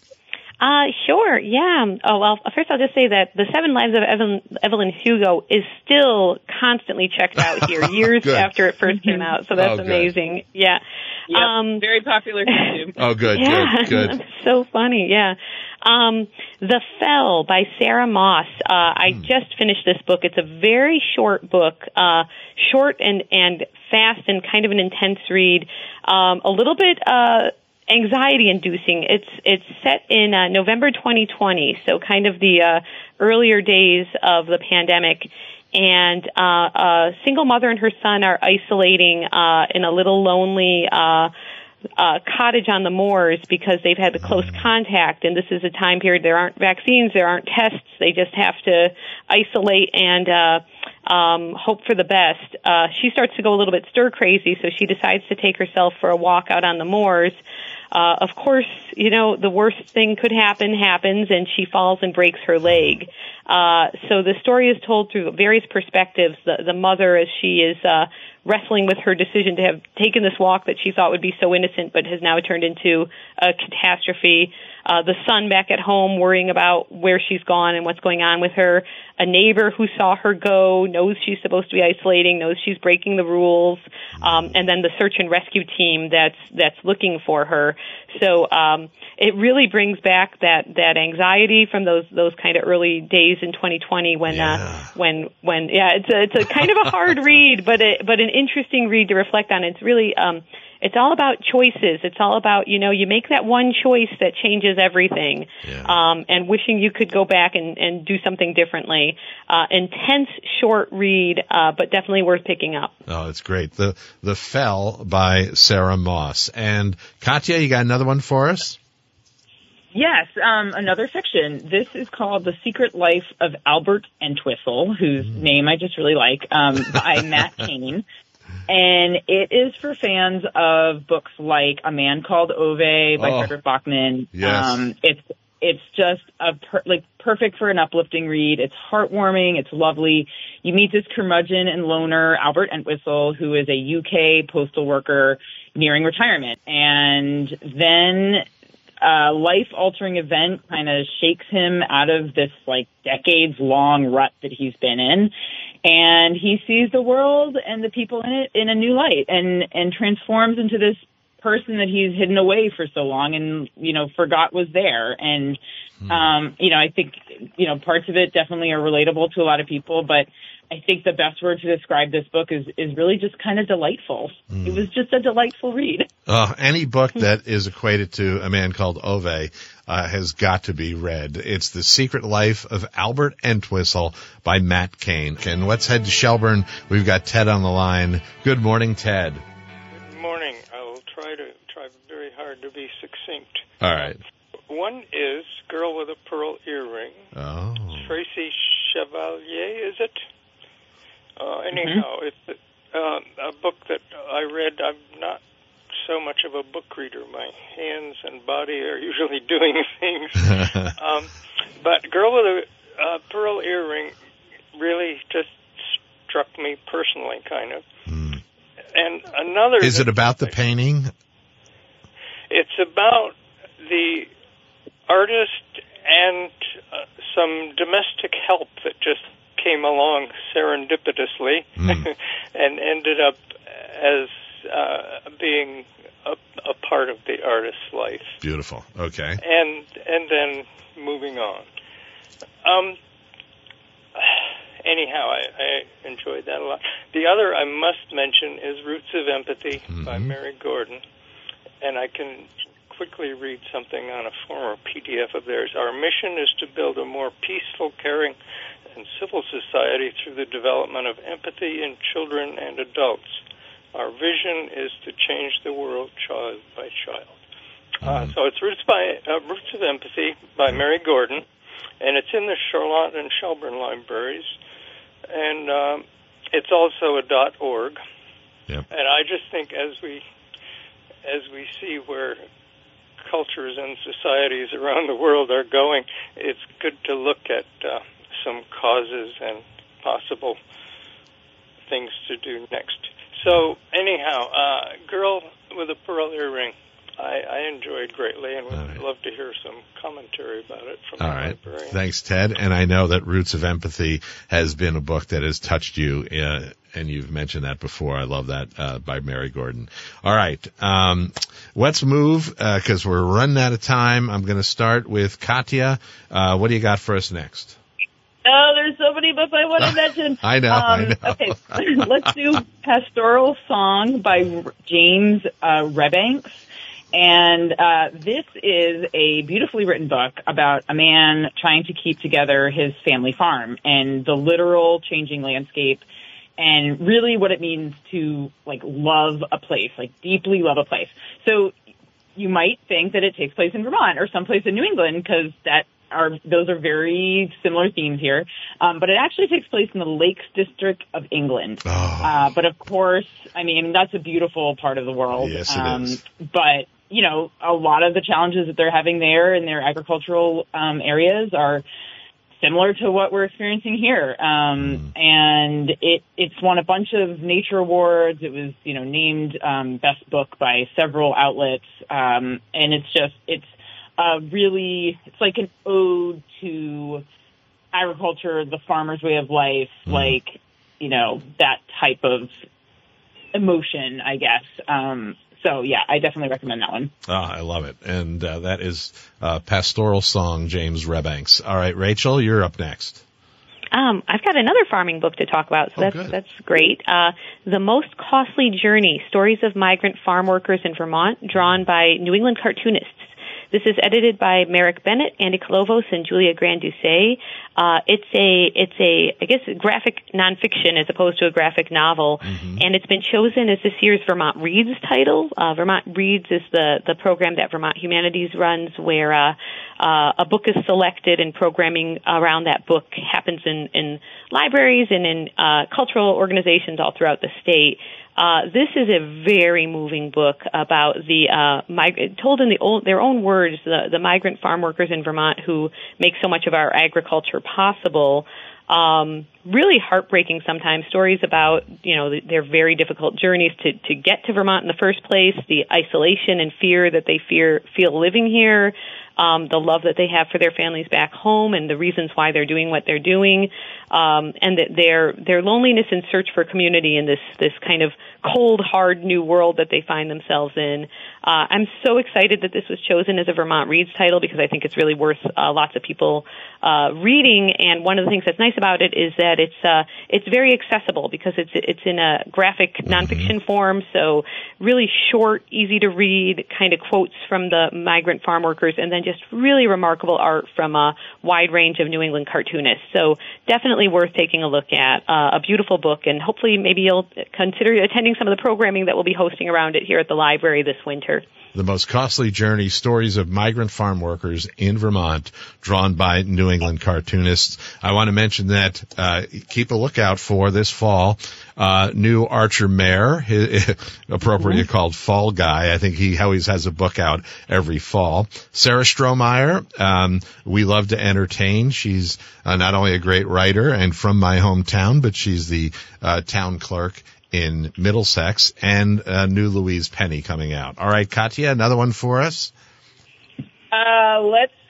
[SPEAKER 3] Uh, sure, yeah. Oh, well, first I'll just say that The Seven Lives of Evelyn, Evelyn Hugo is still constantly checked out here, years after it first came out, so that's
[SPEAKER 2] oh,
[SPEAKER 3] amazing. Yeah.
[SPEAKER 4] Yep,
[SPEAKER 3] um,
[SPEAKER 4] very popular too.
[SPEAKER 2] Oh, good,
[SPEAKER 3] yeah,
[SPEAKER 2] good, good.
[SPEAKER 3] So funny, yeah. Um, The Fell by Sarah Moss. Uh, I hmm. just finished this book. It's a very short book, uh, short and, and fast and kind of an intense read. Um, a little bit, uh, anxiety inducing. It's it's set in uh, November twenty twenty, so kind of the uh, earlier days of the pandemic. And uh, a single mother and her son are isolating uh, in a little lonely uh, uh, cottage on the moors because they've had the close contact. And this is a time period. There aren't vaccines. There aren't tests. They just have to isolate and uh, um, hope for the best. Uh, she starts to go a little bit stir crazy, so she decides to take herself for a walk out on the moors. Uh, of course, you know, the worst thing could happen happens, and she falls and breaks her leg. Uh, so the story is told through various perspectives. The, the mother, as she is uh, wrestling with her decision to have taken this walk that she thought would be so innocent but has now turned into a catastrophe. Uh, the son back at home worrying about where she's gone and what's going on with her. A neighbor who saw her go, knows she's supposed to be isolating, knows she's breaking the rules. Um, and then the search and rescue team that's that's looking for her. So um, it really brings back that, that anxiety from those those kind of early days in twenty twenty when
[SPEAKER 2] yeah.
[SPEAKER 3] uh, when when yeah it's a, it's a kind of a hard read, but a, but an interesting read to reflect on. It's really um, it's all about choices. It's all about, you know, you make that one choice that changes everything.
[SPEAKER 2] Yeah.
[SPEAKER 3] Um, and wishing you could go back and, and do something differently. Uh, intense, short read, uh, but definitely worth picking up.
[SPEAKER 2] Oh, it's great. The The Fell by Sarah Moss. And Katya, you got another one for us?
[SPEAKER 4] Yes, um, another fiction. This is called The Secret Life of Albert Entwistle, whose mm. name I just really like, um, by Matt Cain. And it is for fans of books like A Man Called Ove by
[SPEAKER 2] oh,
[SPEAKER 4] Frederick Bachman.
[SPEAKER 2] Yes.
[SPEAKER 4] Um, it's it's just a per, like perfect for an uplifting read. It's heartwarming. It's lovely. You meet this curmudgeon and loner, Albert Entwistle, who is a U K postal worker nearing retirement. And then a life-altering event kind of shakes him out of this like decades-long rut that he's been in. And he sees the world and the people in it in a new light and, and transforms into this person that he's hidden away for so long and, you know, forgot was there. And, um, you know, I think, you know, parts of it definitely are relatable to a lot of people, but I think the best word to describe this book is, is really just kind of delightful. Mm. It was just a delightful read.
[SPEAKER 2] Uh, any book that is equated to A Man Called Ove uh, has got to be read. It's The Secret Life of Albert Entwistle by Matt Cain. And let's head to Shelburne. We've got Ted on the line. Good morning, Ted.
[SPEAKER 7] Good morning. I will try to try very hard to be succinct.
[SPEAKER 2] All right.
[SPEAKER 7] One is Girl with a Pearl Earring.
[SPEAKER 2] Oh.
[SPEAKER 7] Tracy Chevalier, is it? Uh, anyhow, mm-hmm. it's uh, a book that I read. I'm not so much of a book reader. My hands and body are usually doing things. um, but Girl with a uh, Pearl Earring really just struck me personally, kind of. Mm. And another...
[SPEAKER 2] Is it about the painting?
[SPEAKER 7] It's about the artist and uh, some domestic help that just came along serendipitously mm. and ended up as uh, being a, a part of the artist's life.
[SPEAKER 2] Beautiful. Okay.
[SPEAKER 7] And and then moving on. Um. Anyhow, I, I enjoyed that a lot. The other I must mention is Roots of Empathy mm-hmm. by Mary Gordon, and I can quickly read something on a former P D F of theirs. Our mission is to build a more peaceful, caring, and civil society through the development of empathy in children and adults. Our vision is to change the world child by child. Mm-hmm. Uh, so it's Roots by uh, Roots of Empathy by Mary Gordon, and it's in the Charlotte and Shelburne libraries, and um, it's also a .org.
[SPEAKER 2] Yep.
[SPEAKER 7] And I just think as we as we see where cultures and societies around the world are going, it's good to look at uh, some causes and possible things to do next. So anyhow, uh, Girl with a Pearl Earring, I, I enjoyed greatly, and would right. love to hear some commentary about it from
[SPEAKER 2] All
[SPEAKER 7] the
[SPEAKER 2] right.
[SPEAKER 7] librarian.
[SPEAKER 2] Thanks, Ted. And I know that Roots of Empathy has been a book that has touched you, uh, and you've mentioned that before. I love that uh, by Mary Gordon. All right. Um, let's move, because uh, we're running out of time. I'm going to start with Katya. Uh, what do you got for us next?
[SPEAKER 4] Oh, there's so many books I want to mention.
[SPEAKER 2] I know,
[SPEAKER 4] um,
[SPEAKER 2] I know.
[SPEAKER 4] Okay, let's do Pastoral Song by James uh, Rebanks. And uh, this is a beautifully written book about a man trying to keep together his family farm and the literal changing landscape and really what it means to, like, love a place, like, deeply love a place. So you might think that it takes place in Vermont or someplace in New England because that are those are very similar themes here. Um, but it actually takes place in the Lakes District of England.
[SPEAKER 2] Oh.
[SPEAKER 4] Uh, but, of course, I mean, that's a beautiful part of the world.
[SPEAKER 2] Yes, it
[SPEAKER 4] um,
[SPEAKER 2] is.
[SPEAKER 4] But you know, a lot of the challenges that they're having there in their agricultural um, areas are similar to what we're experiencing here. Um, mm. And it, it's won a bunch of nature awards. It was, you know, named um, best book by several outlets. Um, and it's just, it's a really, it's like an ode to agriculture, the farmer's way of life, mm. like, you know, that type of emotion, I guess. Um, So, yeah, I definitely recommend that one.
[SPEAKER 2] Oh, I love it. And uh, that is uh, Pastoral Song, James Rebanks. All right, Rachel, you're up next.
[SPEAKER 3] Um, I've got another farming book to talk about, so
[SPEAKER 2] oh,
[SPEAKER 3] that's
[SPEAKER 2] good.
[SPEAKER 3] that's great. Uh, The Most Costly Journey, Stories of Migrant Farm Workers in Vermont, drawn by New England cartoonists. This is edited by Merrick Bennett, Andy Kolovos, and Julia Grand-Doucet. Uh, it's a, it's a, I guess, graphic nonfiction as opposed to a graphic novel, mm-hmm. and it's been chosen as this year's Vermont Reads title. Uh, Vermont Reads is the, the program that Vermont Humanities runs, where uh, uh, a book is selected and programming around that book happens in, in libraries and in uh, cultural organizations all throughout the state. Uh, this is a very moving book about the, uh, mig- told in the old, their own words, the, the migrant farm workers in Vermont who make so much of our agriculture possible. Um, really heartbreaking sometimes, stories about, you know, the, their very difficult journeys to, to get to Vermont in the first place, the isolation and fear that they fear, feel living here, um, the love that they have for their families back home and the reasons why they're doing what they're doing, um, and that their, their loneliness and search for community in this, this kind of cold, hard new world that they find themselves in. Uh, I'm so excited that this was chosen as a Vermont Reads title because I think it's really worth uh, lots of people uh, reading. And one of the things that's nice about it is that it's uh, it's very accessible because it's it's in a graphic nonfiction mm-hmm. form. So really short, easy to read, kind of quotes from the migrant farm workers, and then just really remarkable art from a wide range of New England cartoonists. So definitely worth taking a look at. Uh, a beautiful book, and hopefully maybe you'll consider attending some of the programming that we'll be hosting around it here at the library this winter.
[SPEAKER 2] The Most Costly Journey, Stories of Migrant Farm Workers in Vermont, drawn by New England cartoonists. I want to mention that, uh, keep a lookout for this fall, uh, new Archer Mayer, his, appropriately mm-hmm. called Fall Guy. I think he always has a book out every fall. Sarah Strohmeyer, um, we love to entertain. She's uh, not only a great writer and from my hometown, but she's the, uh, town clerk in Middlesex, and uh, new Louise Penny coming out. All right, Katya, another one for us?
[SPEAKER 4] Uh, let's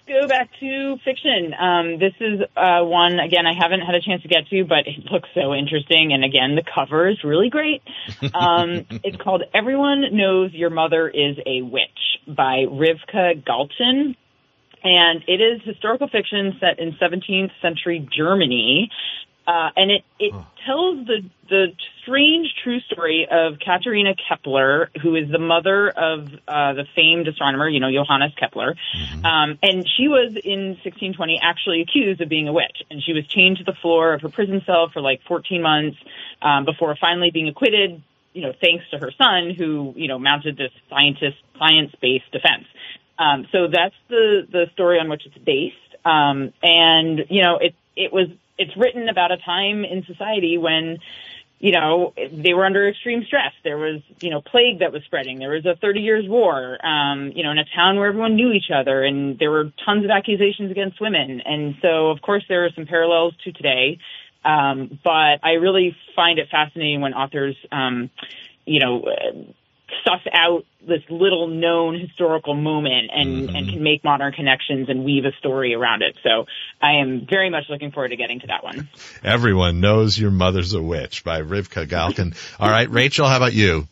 [SPEAKER 4] go back to fiction. Um, this is uh, one, again, I haven't had a chance to get to, but it looks so interesting. And again, the cover is really great. Um, it's called Everyone Knows Your Mother is a Witch by Rivka Galchen. And it is historical fiction set in seventeenth century Germany. Uh, and it, it oh. tells the, the strange true story of Katharina Kepler, who is the mother of uh, the famed astronomer, you know, Johannes Kepler. Mm-hmm. Um, and she was, in sixteen twenty, actually accused of being a witch. And she was chained to the floor of her prison cell for like fourteen months um, before finally being acquitted, you know, thanks to her son, who, you know, mounted this scientist, science-based defense. Um, so that's the, the story on which it's based. Um, and, you know, it, it was, it's written about a time in society when, you know, they were under extreme stress. There was, you know, plague that was spreading. There was a thirty years war, um, you know, in a town where everyone knew each other, and there were tons of accusations against women. And so, of course, there are some parallels to today. Um, but I really find it fascinating when authors, um, you know, suss out this little known historical moment and, mm-hmm. and can make modern connections and weave a story around it. So I am very much looking forward to getting to that one.
[SPEAKER 2] Everyone Knows Your Mother's a Witch by Rivka Galchen. All right, Rachel, how about you?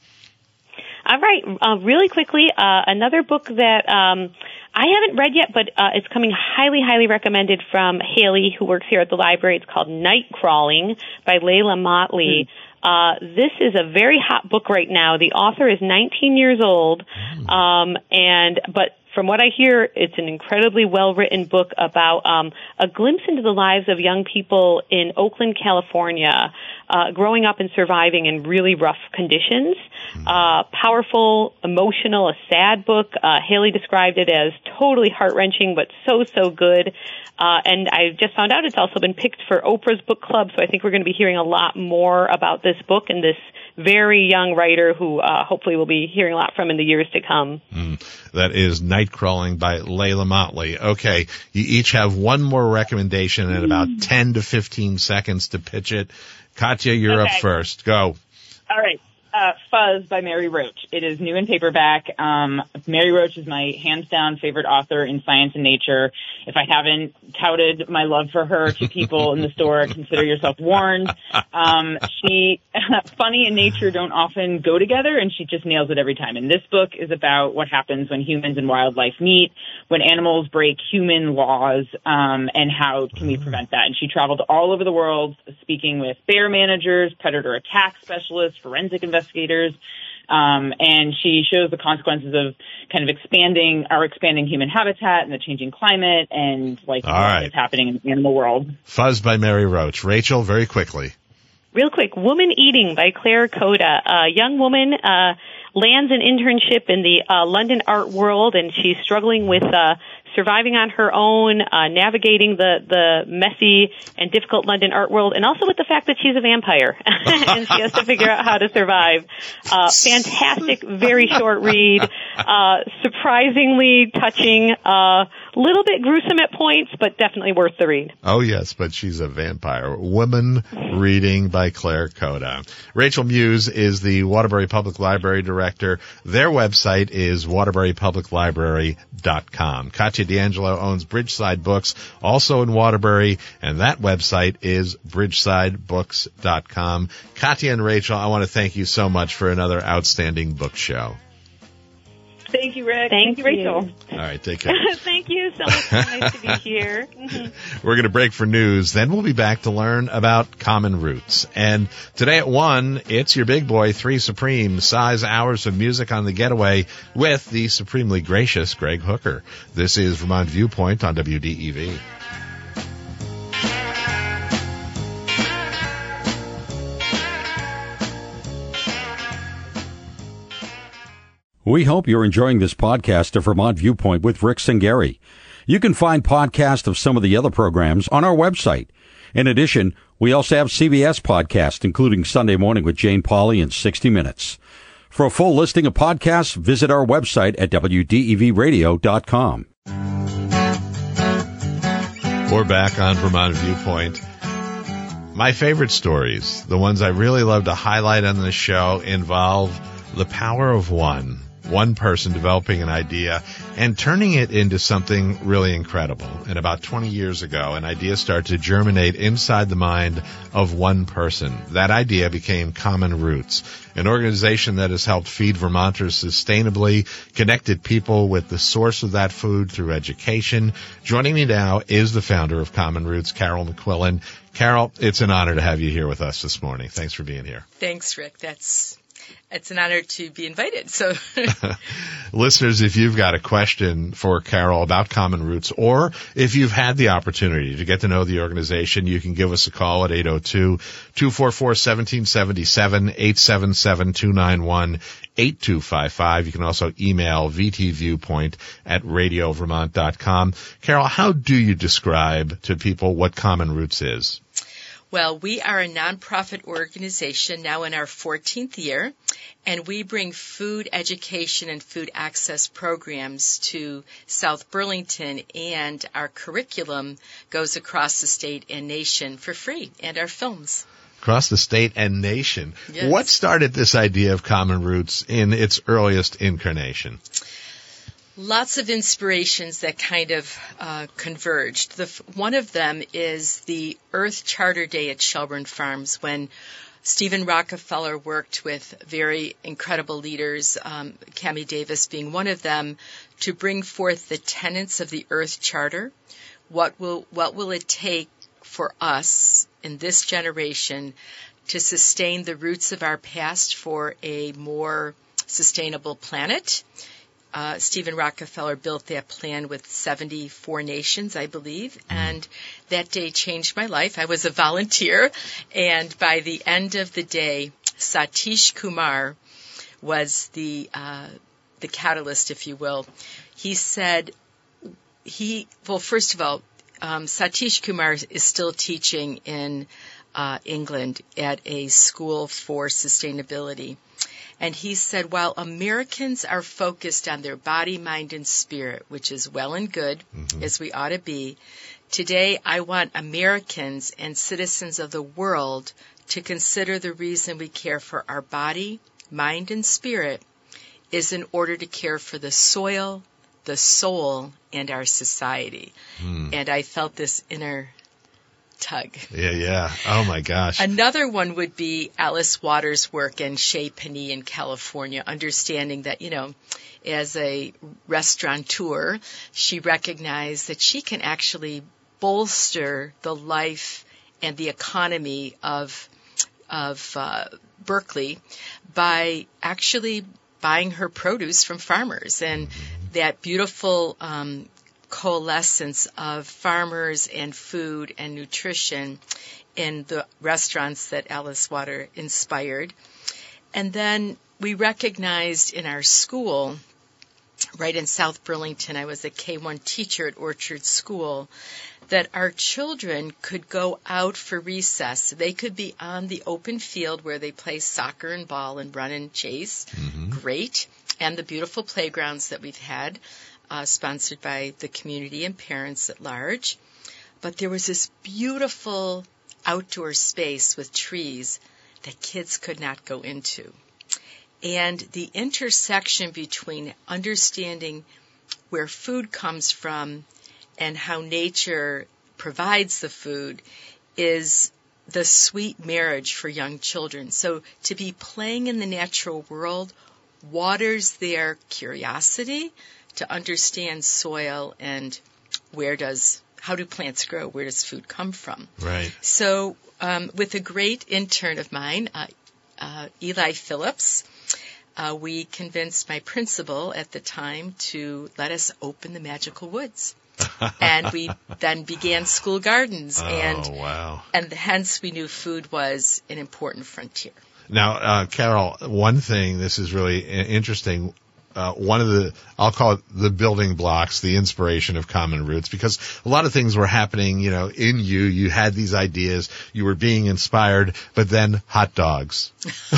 [SPEAKER 3] All right, uh, really quickly, uh, another book that um, I haven't read yet, but uh, it's coming highly, highly recommended from Haley, who works here at the library. It's called Night Crawling by Layla Motley. Mm-hmm. Uh, this is a very hot book right now. The author is nineteen years old, um, and but from what I hear, it's an incredibly well-written book about um, a glimpse into the lives of young people in Oakland, California, uh, growing up and surviving in really rough conditions. Uh, powerful, emotional, a sad book. Uh, Haley described it as totally heart-wrenching, but so, so good. Uh, and I just found out it's also been picked for Oprah's book club, so I think we're going to be hearing a lot more about this book and this very young writer who uh, hopefully we'll be hearing a lot from in the years to come.
[SPEAKER 2] Mm, that is Night Crawling by Layla Motley. Okay, you each have one more recommendation in about ten to fifteen seconds to pitch it. Katya, you're
[SPEAKER 4] okay.
[SPEAKER 2] up first. Go.
[SPEAKER 4] All right. Uh, Fuzz by Mary Roach. It is new in paperback. Um, Mary Roach is my hands-down favorite author in science and nature. If I haven't touted my love for her to people in the store, consider yourself warned. Um, she, funny and nature don't often go together, and she just nails it every time. And this book is about what happens when humans and wildlife meet, when animals break human laws, um, and how can we prevent that. And she traveled all over the world speaking with bear managers, predator attack specialists, forensic investigators, investigators, um, and she shows the consequences of kind of expanding our expanding human habitat and the changing climate and like
[SPEAKER 2] All
[SPEAKER 4] what
[SPEAKER 2] right.
[SPEAKER 4] is happening in the animal world.
[SPEAKER 2] Fuzz by Mary Roach. Rachel, very quickly.
[SPEAKER 3] Real quick, Woman Eating by Claire Coda. A young woman uh, lands an internship in the uh, London art world, and she's struggling with uh, surviving on her own, uh, navigating the, the messy and difficult London art world, and also with the fact that she's a vampire, and she has to figure out how to survive. Uh, fantastic, very short read, uh, surprisingly touching, a uh, little bit gruesome at points, but definitely worth the read.
[SPEAKER 2] Oh, yes, but she's a vampire. Woman Reading by Claire Coda. Rachel Muse is the Waterbury Public Library Director. Their website is waterbury public library dot com. Katya D'Angelo owns Bridgeside Books, also in Waterbury, and that website is bridgeside books dot com. Katya and Rachel, I want to thank you so much for another outstanding book show.
[SPEAKER 4] Thank you, Rick.
[SPEAKER 3] Thank,
[SPEAKER 4] Thank you, Rachel.
[SPEAKER 2] All right, take care.
[SPEAKER 3] Thank you so much. Nice to be here. Mm-hmm.
[SPEAKER 2] We're going to break for news. Then we'll be back to learn about common roots. And today at one, it's your big boy, Three Supreme, size hours of music on the getaway with the supremely gracious Greg Hooker. This is Vermont Viewpoint on W D E V.
[SPEAKER 1] We hope you're enjoying this podcast of Vermont Viewpoint with Rick Singeri. You can find podcasts of some of the other programs on our website. In addition, we also have C B S podcasts, including Sunday Morning with Jane Pauley and sixty minutes. For a full listing of podcasts, visit our website at w d e v radio dot com.
[SPEAKER 2] We're back on Vermont Viewpoint. My favorite stories, the ones I really love to highlight on the show, involve the power of one. One person developing an idea and turning it into something really incredible. And about twenty years ago, an idea started to germinate inside the mind of one person. That idea became Common Roots, an organization that has helped feed Vermonters sustainably, connected people with the source of that food through education. Joining me now is the founder of Common Roots, Carol McQuillan. Carol, it's an honor to have you here with us this morning. Thanks for being here.
[SPEAKER 8] Thanks, Rick. That's It's an honor to be invited. So,
[SPEAKER 2] listeners, if you've got a question for Carol about Common Roots, or if you've had the opportunity to get to know the organization, you can give us a call at eight oh two, two four four, one seven seven seven, eight seven seven, two nine one, eight two five five. You can also email v t viewpoint at radio vermont dot com. Carol, how do you describe to people what Common Roots is?
[SPEAKER 8] Well, we are a nonprofit organization now in our fourteenth year, and we bring food education and food access programs to South Burlington, and our curriculum goes across the state and nation for free, and our films.
[SPEAKER 2] Across the state and nation.
[SPEAKER 8] Yes.
[SPEAKER 2] What started this idea of Common Roots in its earliest incarnation?
[SPEAKER 8] Lots of inspirations that kind of uh, converged. The, one of them is the Earth Charter Day at Shelburne Farms, when Stephen Rockefeller worked with very incredible leaders, um, Cammie Davis being one of them, to bring forth the tenets of the Earth Charter. What will what will it take for us in this generation to sustain the roots of our past for a more sustainable planet? Uh, Stephen Rockefeller built that plan with seventy-four nations, I believe, and that day changed my life. I was a volunteer, and by the end of the day, Satish Kumar was the uh, the catalyst, if you will. He said, he well, first of all, um, Satish Kumar is still teaching in uh, England at a school for sustainability. And he said, while Americans are focused on their body, mind, and spirit, which is well and good, mm-hmm. as we ought to be, today I want Americans and citizens of the world to consider the reason we care for our body, mind, and spirit is in order to care for the soil, the soul, and our society. Mm. And I felt this inner tug.
[SPEAKER 2] Yeah, yeah. Oh, my gosh.
[SPEAKER 8] Another one would be Alice Waters' work in Chez Panisse in California, understanding that, you know, as a restaurateur, she recognized that she can actually bolster the life and the economy of of uh, Berkeley by actually buying her produce from farmers. And mm-hmm. that beautiful um coalescence of farmers and food and nutrition in the restaurants that Alice Water inspired. And then we recognized in our school, right in South Burlington, I was a K one teacher at Orchard School, that our children could go out for recess. They could be on the open field where they play soccer and ball and run and chase. Mm-hmm. Great. And the beautiful playgrounds that we've had. Uh, sponsored by the community and parents at large. But there was this beautiful outdoor space with trees that kids could not go into. And the intersection between understanding where food comes from and how nature provides the food is the sweet marriage for young children. So to be playing in the natural world waters their curiosity to understand soil and where does, how do plants grow? Where does food come from?
[SPEAKER 2] Right.
[SPEAKER 8] So, um, with a great intern of mine, uh, uh, Eli Phillips, uh, we convinced my principal at the time to let us open the magical woods. And we then began school gardens.
[SPEAKER 2] Oh,
[SPEAKER 8] and,
[SPEAKER 2] wow.
[SPEAKER 8] And hence we knew food was an important frontier.
[SPEAKER 2] Now, uh, Carol, one thing, this is really interesting. Uh, one of the, I'll call it the building blocks, the inspiration of Common Roots, because a lot of things were happening, you know, in you. You had these ideas, you were being inspired, but then hot dogs.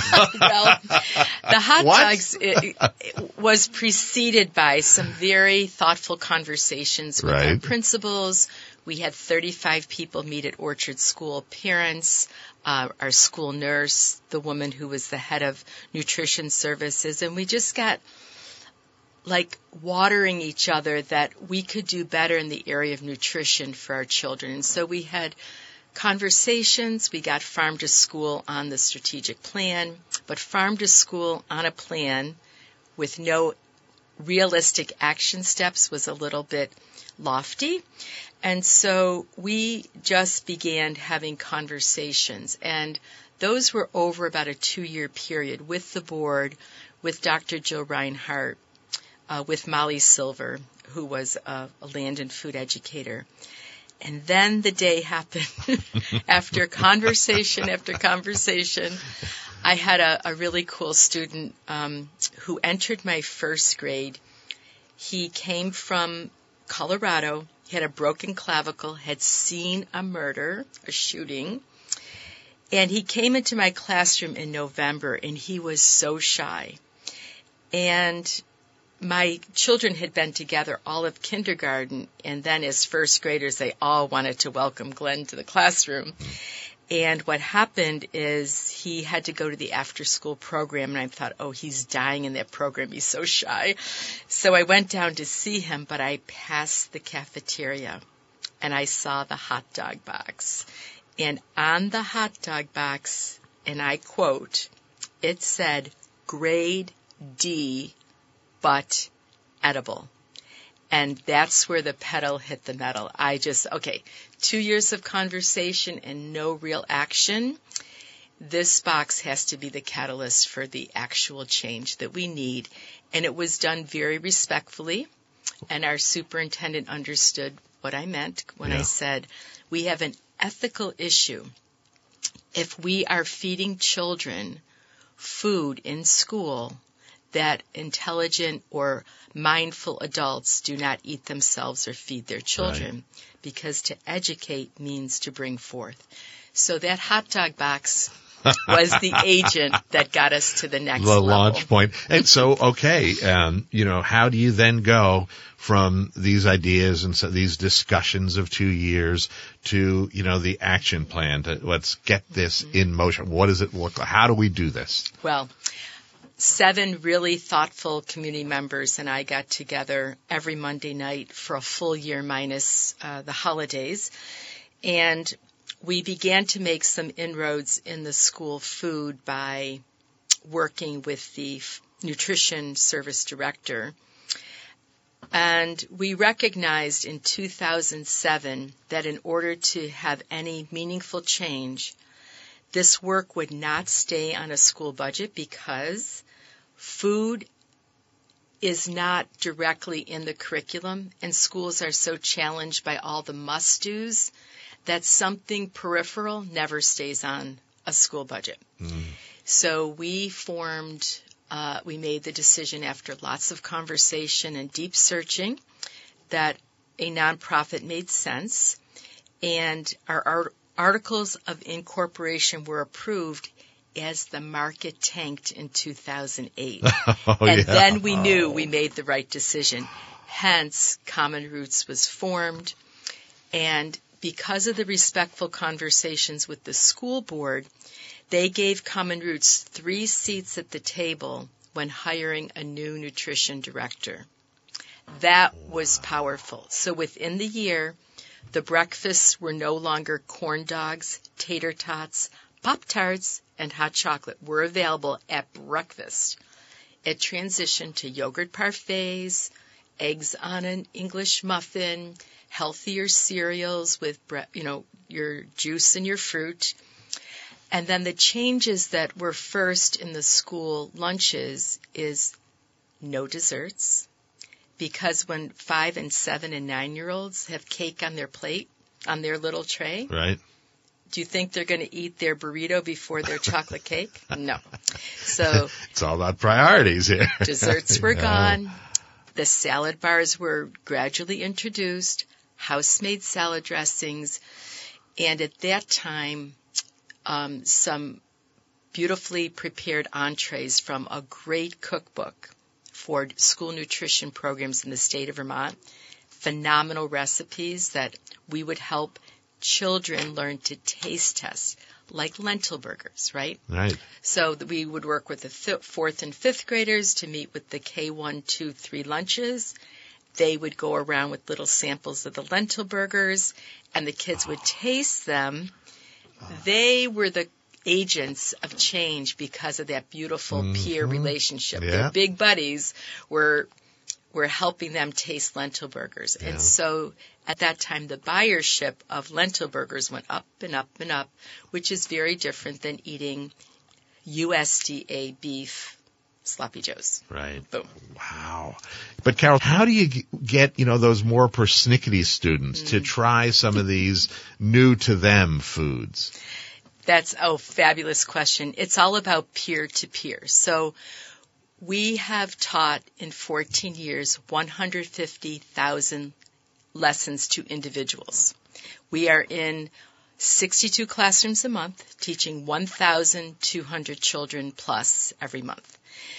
[SPEAKER 8] Well, the hot
[SPEAKER 2] What?
[SPEAKER 8] dogs it, it was preceded by some very thoughtful conversations with
[SPEAKER 2] Right.
[SPEAKER 8] our principals. We had thirty-five people meet at Orchard School, parents, uh, our school nurse, the woman who was the head of nutrition services, and we just got like watering each other that we could do better in the area of nutrition for our children. And so we had conversations. We got Farm to School on the strategic plan, but Farm to School on a plan with no realistic action steps was a little bit lofty. And so we just began having conversations, and those were over about a two-year period with the board, with Doctor Jill Reinhart, uh, with Molly Silver, who was a, a land and food educator. And then the day happened. After conversation after conversation, I had a, a really cool student um, who entered my first grade. He came from Colorado. He had a broken clavicle, had seen a murder, a shooting. And he came into my classroom in November, and he was so shy. And my children had been together all of kindergarten, and then as first graders, they all wanted to welcome Glenn to the classroom. And what happened is he had to go to the after-school program, and I thought, oh, he's dying in that program. He's so shy. So I went down to see him, but I passed the cafeteria, and I saw the hot dog box. And on the hot dog box, and I quote, it said, grade D, but edible. And that's where the pedal hit the metal. I just, okay, two years of conversation and no real action. This box has to be the catalyst for the actual change that we need. And it was done very respectfully. And our superintendent understood what I meant when yeah. I said, we have an ethical issue. If we are feeding children food in school that intelligent or mindful adults do not eat themselves or feed their children, right. because to educate means to bring forth. So that hot dog box was the agent that got us to the next
[SPEAKER 2] the
[SPEAKER 8] level.
[SPEAKER 2] The launch point. And so, okay, um, you know, how do you then go from these ideas and so these discussions of two years to, you know, the action plan to let's get this mm-hmm. in motion? What does it look like? How do we do this?
[SPEAKER 8] Well, seven really thoughtful community members and I got together every Monday night for a full year minus uh, the holidays. And we began to make some inroads in the school food by working with the f- nutrition service director. And we recognized in two thousand seven that in order to have any meaningful change, this work would not stay on a school budget because food is not directly in the curriculum, and schools are so challenged by all the must-dos that something peripheral never stays on a school budget. Mm. So we formed, uh, we made the decision after lots of conversation and deep searching that a nonprofit made sense, and our art- articles of incorporation were approved as the market tanked in two thousand eight. Oh, and yeah. then we knew we made the right decision. Hence, Common Roots was formed, and because of the respectful conversations with the school board, they gave Common Roots three seats at the table when hiring a new nutrition director. That was powerful. So within the year, the breakfasts were no longer corn dogs, tater tots, Pop-Tarts, and hot chocolate were available at breakfast. It transitioned to yogurt parfaits, eggs on an English muffin, healthier cereals with, you know, your juice and your fruit. And then the changes that were first in the school lunches is no desserts, because when five and seven and nine-year-olds have cake on their plate, on their little tray,
[SPEAKER 2] right?
[SPEAKER 8] Do you think they're going to eat their burrito before their chocolate cake? No. So
[SPEAKER 2] it's all about priorities here.
[SPEAKER 8] Desserts were gone. The salad bars were gradually introduced, house-made salad dressings, and at that time, um, some beautifully prepared entrees from a great cookbook for school nutrition programs in the state of Vermont. Phenomenal recipes that we would help children learn to taste test, like lentil burgers, right?
[SPEAKER 2] Right.
[SPEAKER 8] So we would work with the th- fourth and fifth graders to meet with the K one, two, three lunches. They would go around with little samples of the lentil burgers, and the kids would taste them. They were the agents of change because of that beautiful mm-hmm. peer relationship.
[SPEAKER 2] Yeah.
[SPEAKER 8] Their big buddies were were helping them taste lentil burgers.
[SPEAKER 2] Yeah.
[SPEAKER 8] And so at that time, the buyership of lentil burgers went up and up and up, which is very different than eating U S D A beef sloppy joes.
[SPEAKER 2] Right.
[SPEAKER 8] Boom.
[SPEAKER 2] Wow. But Carol, how do you g- get, you know, those more persnickety students mm. to try some of these new to them foods?
[SPEAKER 8] That's a fabulous question. It's all about peer to peer. So we have taught in fourteen years one hundred fifty thousand lessons to individuals. We are in sixty-two classrooms a month, teaching one thousand two hundred children plus every month.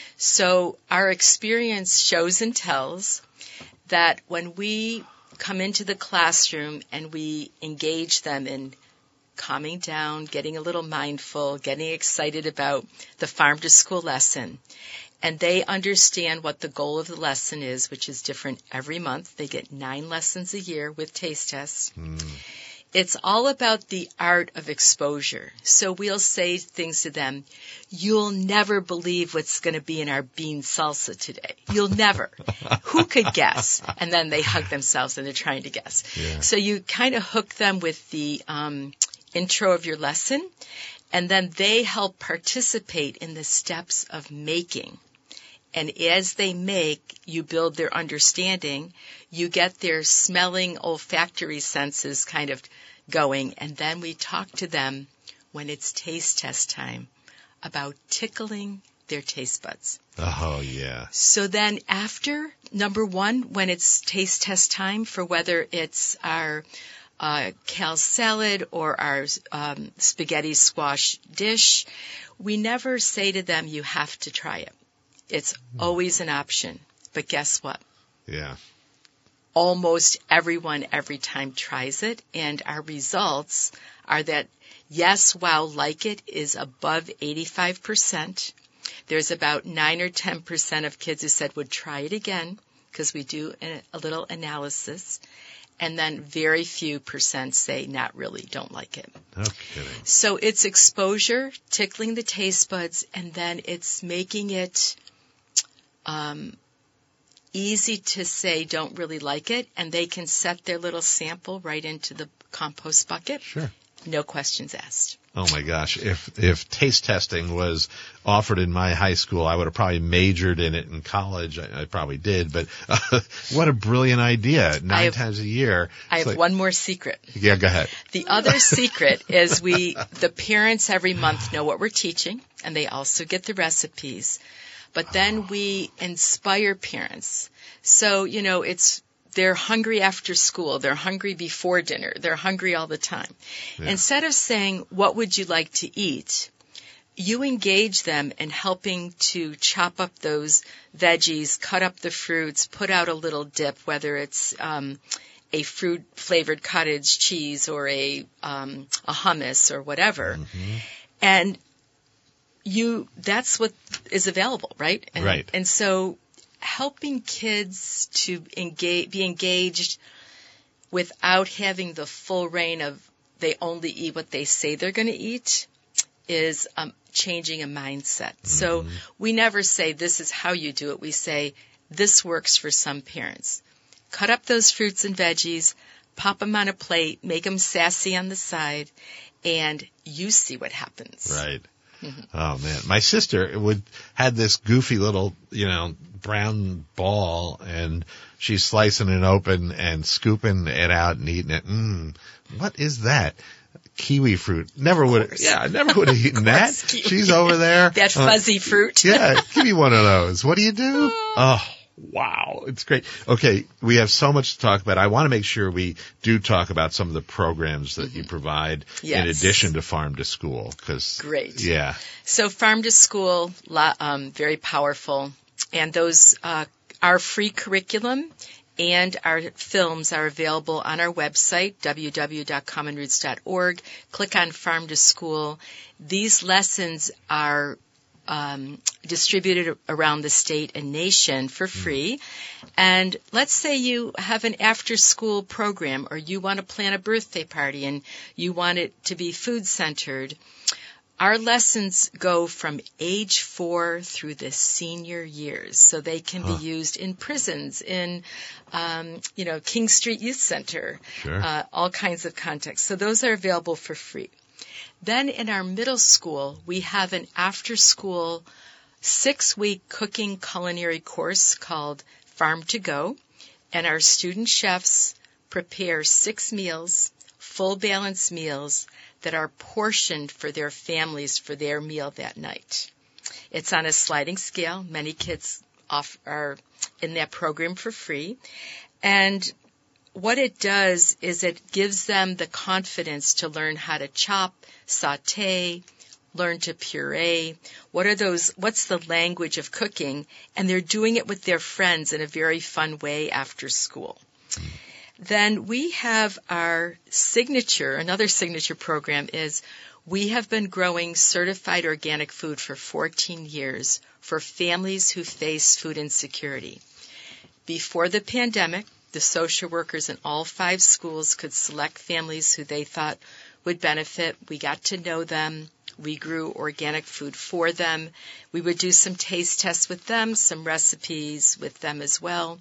[SPEAKER 8] So our experience shows and tells that when we come into the classroom and we engage them in calming down, getting a little mindful, getting excited about the farm to school lesson, and they understand what the goal of the lesson is, which is different every month. They get nine lessons a year with taste tests. Mm. It's all about the art of exposure. So we'll say things to them, you'll never believe what's going to be in our bean salsa today. You'll never. Who could guess? And then they hug themselves and they're trying to guess.
[SPEAKER 2] Yeah.
[SPEAKER 8] So you kind of hook them with the um, intro of your lesson, and then they help participate in the steps of making. And as they make, you build their understanding, you get their smelling, olfactory senses kind of going, and then we talk to them when it's taste test time about tickling their taste buds.
[SPEAKER 2] Oh, yeah.
[SPEAKER 8] So then after, number one, when it's taste test time for whether it's our uh, kale salad or our um, spaghetti squash dish, we never say to them, you have to try it. It's always an option. But guess what?
[SPEAKER 2] Yeah.
[SPEAKER 8] Almost everyone every time tries it, and our results are that, yes, wow, like it is above eighty-five percent. There's about nine or ten percent of kids who said would try it again, because we do a, a little analysis. And then very few percent say not really, don't like it.
[SPEAKER 2] No kidding.
[SPEAKER 8] So it's exposure, tickling the taste buds, and then it's making it um, easy to say don't really like it, and they can set their little sample right into the compost bucket.
[SPEAKER 2] Sure.
[SPEAKER 8] No questions asked.
[SPEAKER 2] Oh my gosh. If, if taste testing was offered in my high school, I would have probably majored in it in college. I, I probably did, but uh, what a brilliant idea. Nine
[SPEAKER 8] have,
[SPEAKER 2] times a year.
[SPEAKER 8] I have
[SPEAKER 2] like,
[SPEAKER 8] one more secret.
[SPEAKER 2] Yeah, go ahead.
[SPEAKER 8] The other secret is we, the parents every month know what we're teaching, and they also get the recipes. But then we inspire parents. So, you know, it's, they're hungry after school. They're hungry before dinner. They're hungry all the time. Yeah. Instead of saying, what would you like to eat? You engage them in helping to chop up those veggies, cut up the fruits, put out a little dip, whether it's um, a fruit-flavored cottage cheese or a, um, a hummus or whatever. Mm-hmm. And you, that's what is available, right? And,
[SPEAKER 2] right.
[SPEAKER 8] And so helping kids to engage, be engaged without having the full reign of they only eat what they say they're going to eat is um, changing a mindset. Mm-hmm. So we never say this is how you do it. We say this works for some parents. Cut up those fruits and veggies, pop them on a plate, make them sassy on the side, and you see what happens.
[SPEAKER 2] Right. Oh man, my sister would had this goofy little, you know, brown ball, and she's slicing it open and scooping it out and eating it. Mmm, what is that? Kiwi fruit. Never would. Yeah, I never would have eaten that.
[SPEAKER 8] Kiwi.
[SPEAKER 2] She's over there.
[SPEAKER 8] That fuzzy uh, fruit.
[SPEAKER 2] Yeah, give me one of those. What do you do? Oh. Wow, it's great. Okay, we have so much to talk about. I want to make sure we do talk about some of the programs that mm-hmm. you provide yes. in addition to Farm to School. Cause,
[SPEAKER 8] Great.
[SPEAKER 2] Yeah.
[SPEAKER 8] So Farm to School, um, very powerful. And those uh, are free curriculum, and our films are available on our website, w w w dot common roots dot org. Click on Farm to School. These lessons are um, distributed around the state and nation for free. And let's say you have an after-school program, or you want to plan a birthday party and you want it to be food-centered. Our lessons go from age four through the senior years, so they can huh. be used in prisons, in, um, you know, King Street Youth Center,
[SPEAKER 2] sure.
[SPEAKER 8] uh, all kinds of contexts. So those are available for free. Then in our middle school, we have an after-school six-week cooking culinary course called Farm to Go, and our student chefs prepare six meals, full balanced meals, that are portioned for their families for their meal that night. It's on a sliding scale. Many kids off are in that program for free. And what it does is it gives them the confidence to learn how to chop, saute, learn to puree. What are those, what's the language of cooking? And they're doing it with their friends in a very fun way after school. Then we have our signature, another signature program is we have been growing certified organic food for fourteen years for families who face food insecurity. Before the pandemic, the social workers in all five schools could select families who they thought would benefit. We got to know them. We grew organic food for them. We would do some taste tests with them, some recipes with them as well.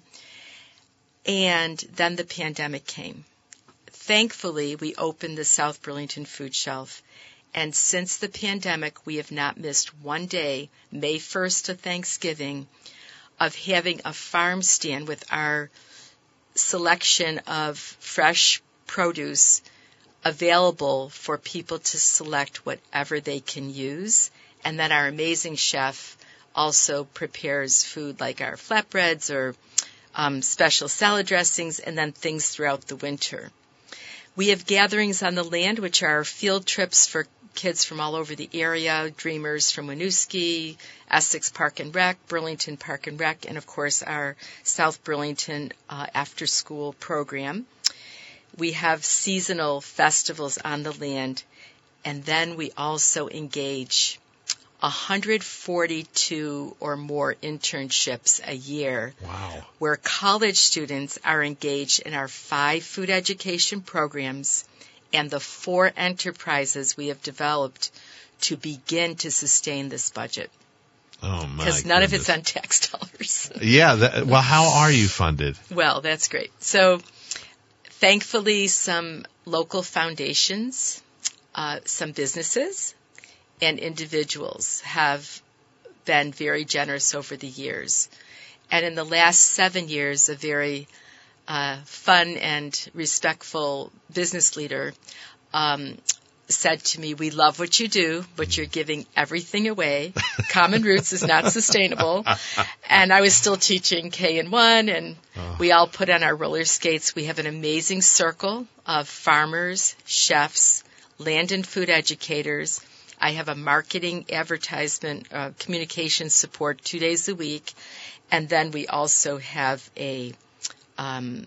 [SPEAKER 8] And then the pandemic came. Thankfully, we opened the South Burlington Food Shelf. And since the pandemic, we have not missed one day, May first to Thanksgiving, of having a farm stand with our selection of fresh produce available for people to select whatever they can use. And then our amazing chef also prepares food like our flatbreads or Um, special salad dressings, and then things throughout the winter. We have gatherings on the land, which are field trips for kids from all over the area, Dreamers from Winooski, Essex Park and Rec, Burlington Park and Rec, and of course our South Burlington uh, after-school program. We have seasonal festivals on the land, and then we also engage one hundred forty-two or more internships a year.
[SPEAKER 2] Wow.
[SPEAKER 8] Where college students are engaged in our five food education programs and the four enterprises we have developed to begin to sustain this budget.
[SPEAKER 2] Oh, my
[SPEAKER 8] Because none
[SPEAKER 2] goodness.
[SPEAKER 8] of it's on tax dollars.
[SPEAKER 2] Yeah. That, well, how are you funded?
[SPEAKER 8] Well, that's great. So thankfully, some local foundations, uh, some businesses, and individuals have been very generous over the years. And in the last seven years, a very uh, fun and respectful business leader um, said to me, "We love what you do, but you're giving everything away. Common Roots is not sustainable." And I was still teaching K and one, and oh. we all put on our roller skates. We have an amazing circle of farmers, chefs, land and food educators. I have a marketing, advertisement, uh, communication support two days a week, and then we also have a um,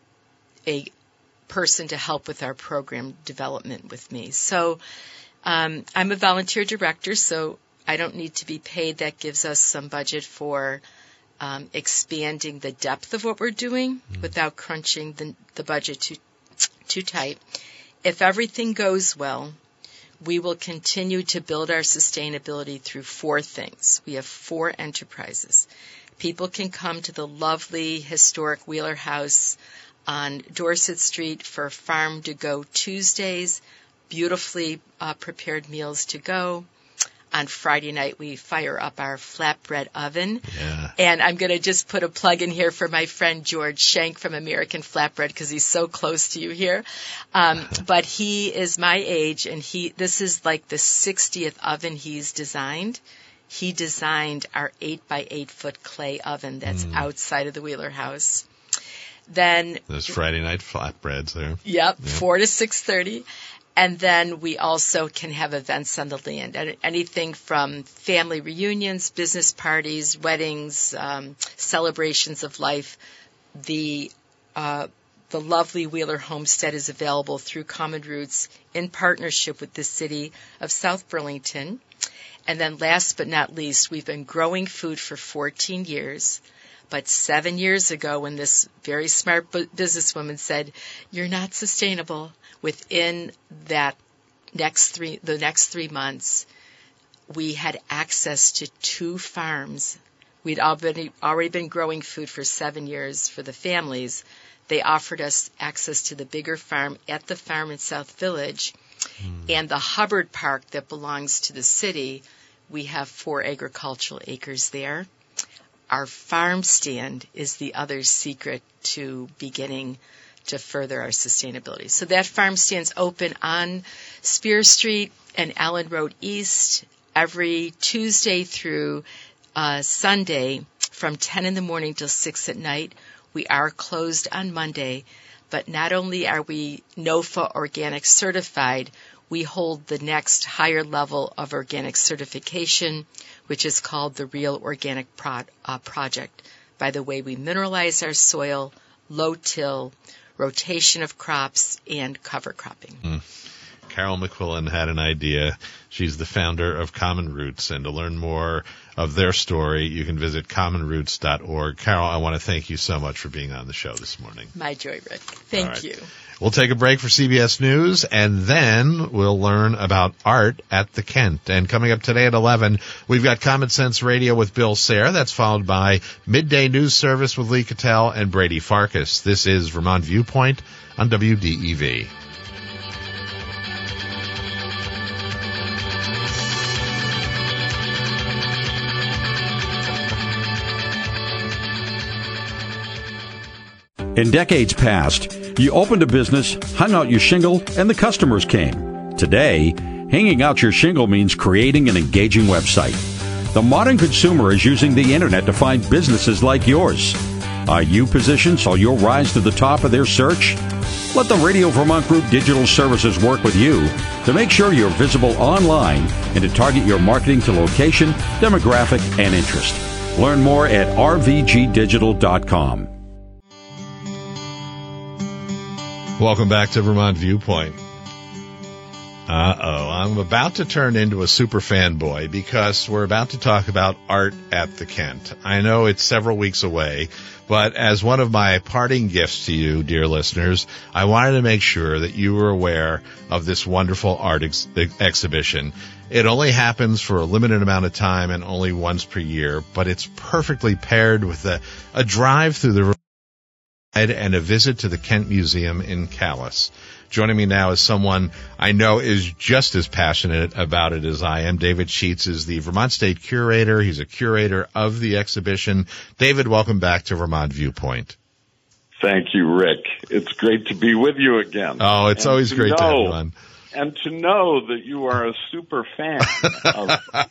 [SPEAKER 8] a person to help with our program development with me. So um, I'm a volunteer director, so I don't need to be paid. That gives us some budget for um, expanding the depth of what we're doing mm. without crunching the, the budget too too tight. If everything goes well, we will continue to build our sustainability through four things. We have four enterprises. People can come to the lovely historic Wheeler House on Dorset Street for Farm to Go Tuesdays, beautifully uh, prepared meals to go. On Friday night, we fire up our flatbread oven.
[SPEAKER 2] Yeah.
[SPEAKER 8] And I'm going to just put a plug in here for my friend George Schenk from American Flatbread because he's so close to you here. Um, but he is my age, and he this is like the sixtieth oven he's designed. He designed our eight by eight foot clay oven that's mm. outside of the Wheeler House. Then
[SPEAKER 2] there's Friday night flatbreads there.
[SPEAKER 8] Yep, yep. four to six thirty. And then we also can have events on the land, anything from family reunions, business parties, weddings, um, celebrations of life. the uh, the lovely Wheeler Homestead is available through Common Roots in partnership with the city of South Burlington. And then last but not least, we've been growing food for fourteen years. But seven years ago, when this very smart bu- businesswoman said, "You're not sustainable," within that next three, the next three months, we had access to two farms. We'd already already been growing food for seven years for the families. They offered us access to the bigger farm at the farm in South Village, mm. and the Hubbard Park that belongs to the city. We have four agricultural acres there. Our farm stand is the other secret to beginning to further our sustainability. So that farm stand's open on Spear Street and Allen Road East every Tuesday through uh, Sunday from ten in the morning till six at night. We are closed on Monday, but not only are we NOFA organic certified, we hold the next higher level of organic certification, which is called the Real Organic Pro- uh, Project. By the way, we mineralize our soil, low-till, rotation of crops, and cover cropping.
[SPEAKER 2] Mm. Carol McQuillan had an idea. She's the founder of Common Roots, and to learn more of their story, you can visit common roots dot org. Carol, I want to thank you so much for being on the show this morning.
[SPEAKER 8] My joy, Rick. Thank
[SPEAKER 2] right.
[SPEAKER 8] you.
[SPEAKER 2] We'll take a break for C B S News, and then we'll learn about art at the Kent. And coming up today at eleven, we've got Common Sense Radio with Bill Sayre. That's followed by Midday News Service with Lee Cattell and Brady Farkas. This is Vermont Viewpoint on W D E V.
[SPEAKER 1] In decades past, you opened a business, hung out your shingle, and the customers came. Today, hanging out your shingle means creating an engaging website. The modern consumer is using the internet to find businesses like yours. Are you positioned so you'll rise to the top of their search? Let the Radio Vermont Group Digital Services work with you to make sure you're visible online and to target your marketing to location, demographic, and interest. Learn more at r v g digital dot com.
[SPEAKER 2] Welcome back to Vermont Viewpoint. Uh-oh, I'm about to turn into a super fanboy because we're about to talk about art at the Kent. I know it's several weeks away, but as one of my parting gifts to you, dear listeners, I wanted to make sure that you were aware of this wonderful art ex- exhibition. It only happens for a limited amount of time and only once per year, but it's perfectly paired with a, a drive through the and a visit to the Kent Museum in Calais. Joining me now is someone I know is just as passionate about it as I am. David Sheets is the Vermont State Curator. He's a curator of the exhibition. David, welcome back to Vermont Viewpoint.
[SPEAKER 9] Thank you, Rick. It's great to be with you again.
[SPEAKER 2] Oh, it's and always to great know, to have you on.
[SPEAKER 9] And to know that you are a super fan of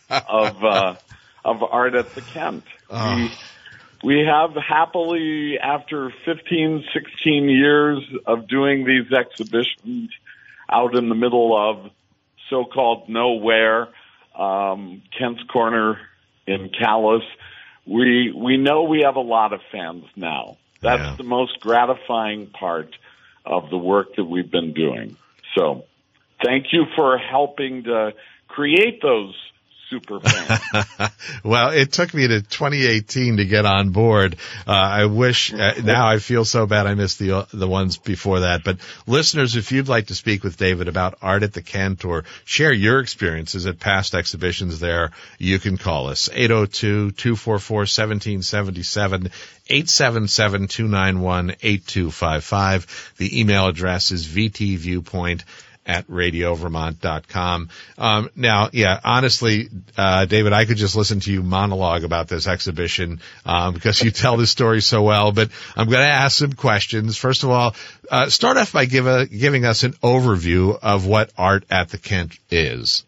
[SPEAKER 9] of, uh, of art at the Kent.
[SPEAKER 2] Oh.
[SPEAKER 9] We, We have happily, after fifteen, sixteen years of doing these exhibitions out in the middle of so-called nowhere, um, Kent's Corner in Calais, we we know we have a lot of fans now. That's
[SPEAKER 2] yeah.
[SPEAKER 9] the most gratifying part of the work that we've been doing. So thank you for helping to create those super fan.
[SPEAKER 2] Well, it took me to twenty eighteen to get on board. Uh, I wish uh, now I feel so bad I missed the uh, the ones before that. But listeners, if you'd like to speak with David about art at the Kent or share your experiences at past exhibitions there, you can call us eight oh two, two four four, one seven seven seven, eight seven seven, two nine one, eight two five five. The email address is v t viewpoint at radio vermont dot com. Um, now, yeah, honestly, uh, David, I could just listen to you monologue about this exhibition, um, because you tell this story so well, but I'm going to ask some questions. First of all, uh, start off by give a, giving us an overview of what Art at the Kent is.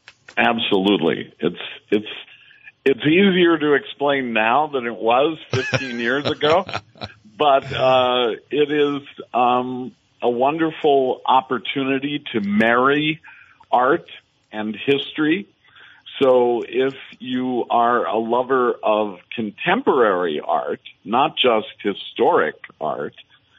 [SPEAKER 9] Absolutely. It's, it's, it's easier to explain now than it was fifteen years ago, but, uh, it is, um, a wonderful opportunity to marry art and history. So if you are a lover of contemporary art, not just historic art,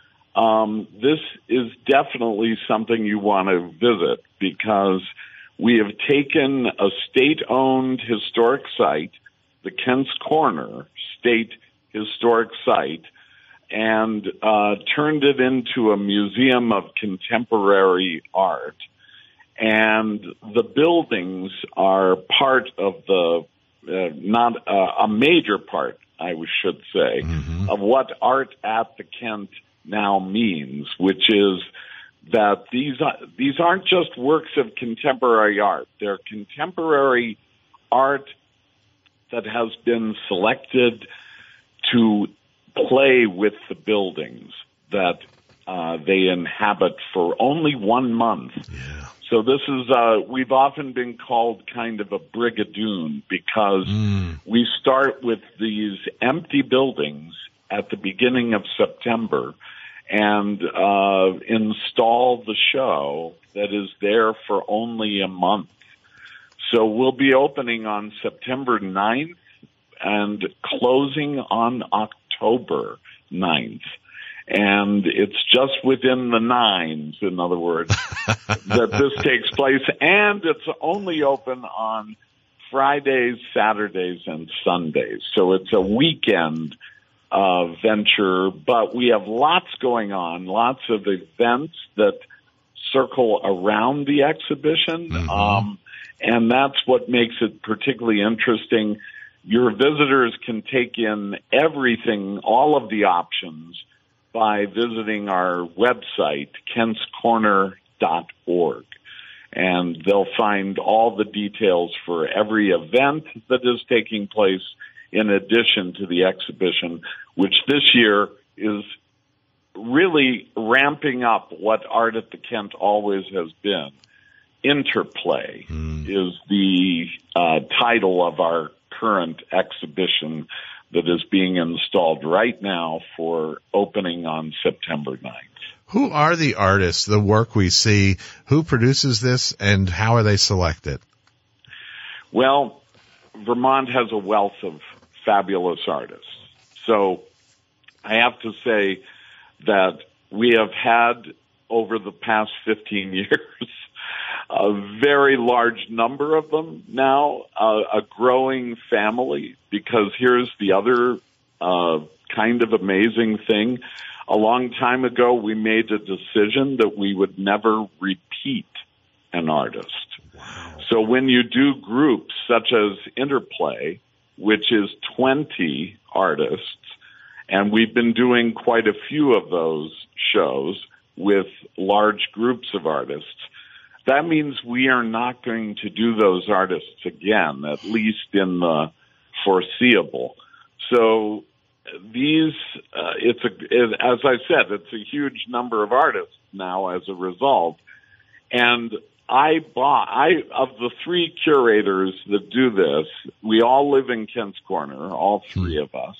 [SPEAKER 9] um, this is definitely something you want to visit, because we have taken a state-owned historic site, the Kent's Corner State Historic Site, and uh, turned it into a museum of contemporary art. And the buildings are part of the, uh, not uh, a major part, I should say, mm-hmm. of what Art at the Kent now means, which is that these these aren't just works of contemporary art. They're contemporary art that has been selected to play with the buildings that uh, they inhabit for only one month.
[SPEAKER 2] Yeah.
[SPEAKER 9] So this is, uh, we've often been called kind of a brigadoon, because mm. we start with these empty buildings at the beginning of September and uh, install the show that is there for only a month. So we'll be opening on September ninth and closing on October ninth. And it's just within the nines, in other words, that this takes place. And it's only open on Fridays, Saturdays, and Sundays. So it's a weekend uh, venture, but we have lots going on, lots of events that circle around the exhibition. Mm-hmm. Um, and that's what makes it particularly interesting. Your visitors can take in everything, all of the options, by visiting our website, kents corner dot org. And they'll find all the details for every event that is taking place in addition to the exhibition, which this year is really ramping up what Art at the Kent always has been. Interplay mm. is the uh, title of our current exhibition that is being installed right now for opening on September ninth.
[SPEAKER 2] Who are the artists, the work we see? Who produces this, and how are they selected?
[SPEAKER 9] Well, Vermont has a wealth of fabulous artists. So I have to say that we have had, over the past fifteen years, a very large number of them now, uh, a growing family, because here's the other uh, kind of amazing thing. A long time ago, we made a decision that we would never repeat an artist. Wow. So when you do groups such as Interplay, which is twenty artists, and we've been doing quite a few of those shows with large groups of artists, that means we are not going to do those artists again, at least in the foreseeable. So these, uh, it's a, it, as I said, it's a huge number of artists now as a result. And I bought, I, of the three curators that do this, we all live in Kent's Corner, all three of us.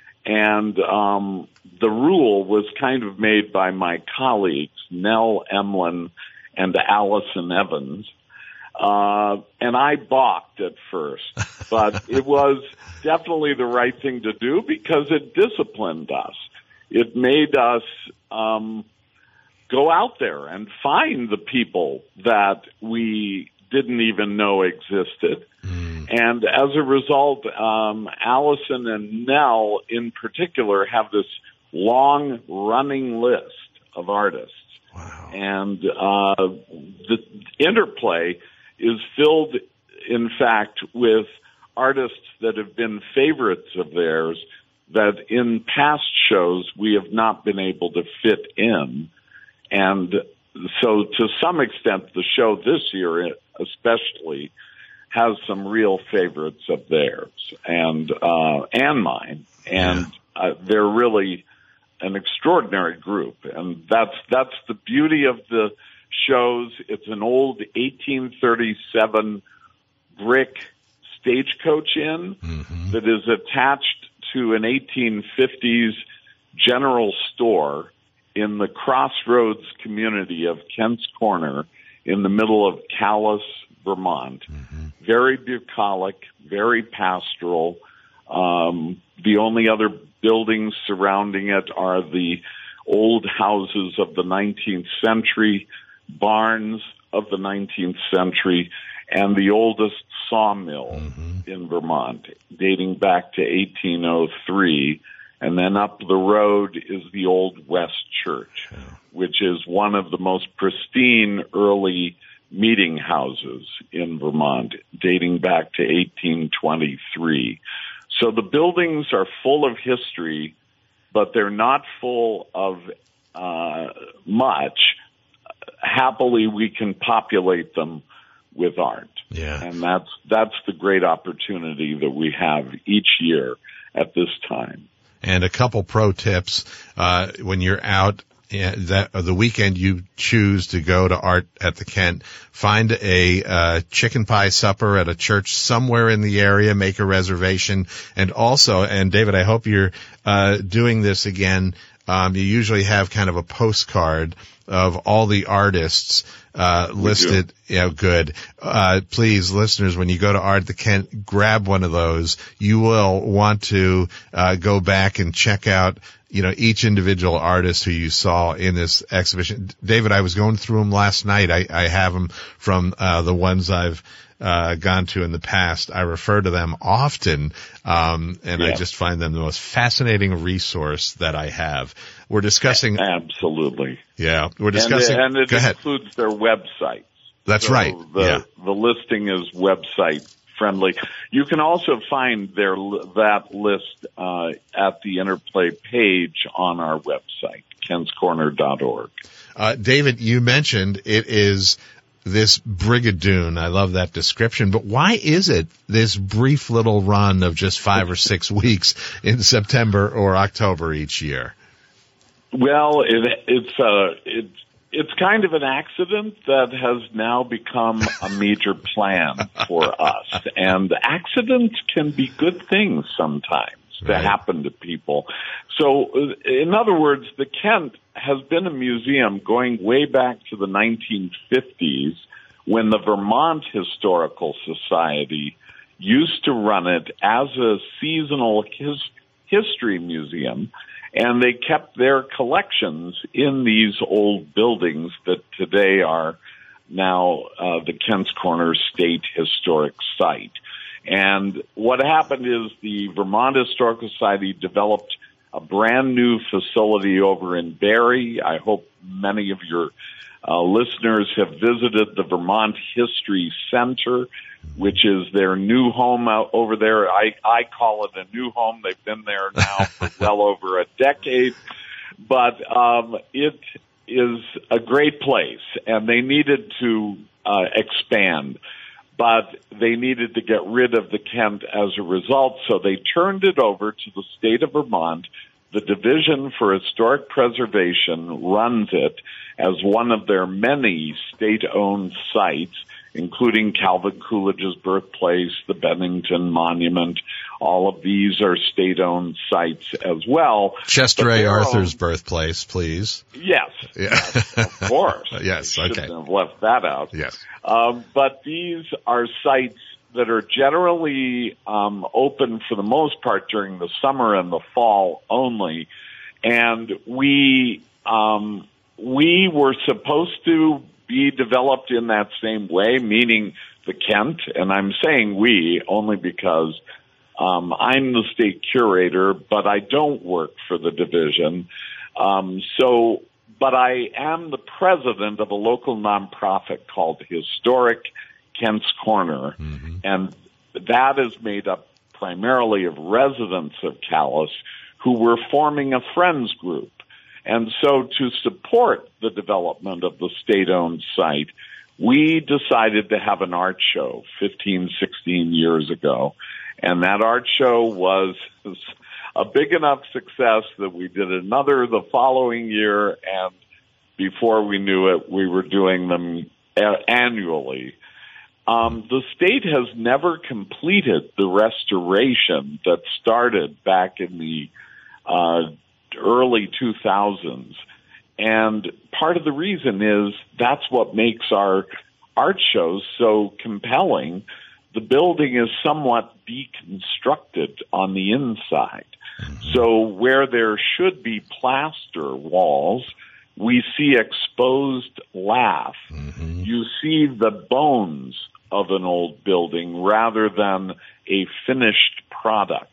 [SPEAKER 9] And um, the rule was kind of made by my colleagues, Nell Emlin and Allison Evans. Uh, and I balked at first, but it was definitely the right thing to do because it disciplined us. It made us um, go out there and find the people that we didn't even know existed. Mm. And as a result, um, Allison and Nell in particular have this long running list of artists.
[SPEAKER 2] Wow.
[SPEAKER 9] And uh, the Interplay is filled, in fact, with artists that have been favorites of theirs that in past shows we have not been able to fit in. And so to some extent, the show this year especially has some real favorites of theirs and uh, and mine. And yeah. uh, they're really an extraordinary group, and that's that's the beauty of the shows. It's an old eighteen thirty-seven brick stagecoach inn mm-hmm. that is attached to an eighteen fifties general store in the Crossroads community of Kent's Corner in the middle of Calais, Vermont. Mm-hmm. very bucolic, very pastoral. Um, the only other buildings surrounding it are the old houses of the nineteenth century, barns of the nineteenth century, and the oldest sawmill mm-hmm. in Vermont, dating back to eighteen oh three. And then up the road is the Old West Church, yeah. which is one of the most pristine early meeting houses in Vermont, dating back to eighteen twenty-three. So the buildings are full of history, but they're not full of uh, much. Happily, we can populate them with art.
[SPEAKER 2] Yeah.
[SPEAKER 9] And that's that's the great opportunity that we have each year at this time.
[SPEAKER 2] And a couple pro tips, uh, when you're out uh, that uh, the weekend you choose to go to Art at the Kent, find a uh, chicken pie supper at a church somewhere in the area, make a reservation. And also, and David, I hope you're uh, doing this again, um, you usually have kind of a postcard of all the artists uh listed. Yeah, good. Uh please, listeners, when you go to Art at the Kent, grab one of those. You will want to uh go back and check out, you know, each individual artist who you saw in this exhibition. David, I was going through them last night. I, I have them from uh the ones I've uh gone to in the past. I refer to them often, um and yeah. I just find them the most fascinating resource that I have. We're discussing
[SPEAKER 9] absolutely.
[SPEAKER 2] Yeah, we're discussing.
[SPEAKER 9] And, and it
[SPEAKER 2] go ahead.
[SPEAKER 9] includes their websites.
[SPEAKER 2] That's
[SPEAKER 9] so
[SPEAKER 2] right.
[SPEAKER 9] The,
[SPEAKER 2] yeah.
[SPEAKER 9] the listing is website friendly. You can also find their that list uh, at the Interplay page on our website, kents corner dot org.
[SPEAKER 2] Uh, David, you mentioned it is this Brigadoon. I love that description. But why is it this brief little run of just five or six weeks in September or October each year?
[SPEAKER 9] Well, it, it's uh, it's it's kind of an accident that has now become a major plan for us, and accidents can be good things sometimes right. to happen to people. So, in other words, the Kent has been a museum going way back to the nineteen fifties, when the Vermont Historical Society used to run it as a seasonal his, history museum. And they kept their collections in these old buildings that today are now uh, the Kents Corner State Historic Site. And what happened is the Vermont Historical Society developed a brand new facility over in Barrie. I hope many of your uh, listeners have visited the Vermont History Center, which is their new home out over there. I, I call it a new home. They've been there now for well over a decade. But um, it is a great place, and they needed to uh, expand. But they needed to get rid of the Kent as a result, so they turned it over to the state of Vermont. The Division for Historic Preservation runs it as one of their many state-owned sites, including Calvin Coolidge's birthplace, the Bennington Monument. All of these are state-owned sites as well.
[SPEAKER 2] Chester A. Arthur's own... birthplace, please.
[SPEAKER 9] Yes,
[SPEAKER 2] yeah.
[SPEAKER 9] yes, of course.
[SPEAKER 2] Yes,
[SPEAKER 9] we
[SPEAKER 2] okay.
[SPEAKER 9] Shouldn't have left that out.
[SPEAKER 2] Yes.
[SPEAKER 9] Um, but these are sites that are generally um, open for the most part during the summer and the fall only. And we um, we were supposed to be developed in that same way, meaning the Kent, and I'm saying we only because um, I'm the state curator, but I don't work for the division. Um, so, but I am the president of a local nonprofit called Historic Kents Corner, mm-hmm. and that is made up primarily of residents of Calais who were forming a friends group. And so to support the development of the state-owned site, we decided to have an art show fifteen, sixteen years ago. And that art show was a big enough success that we did another the following year, and before we knew it, we were doing them annually. Um, the state has never completed the restoration that started back in the uh, early two thousands. And part of the reason is that's what makes our art shows so compelling, the building is somewhat deconstructed on the inside. Mm-hmm. So where there should be plaster walls, we see exposed lath. Mm-hmm. You see the bones of an old building rather than a finished product.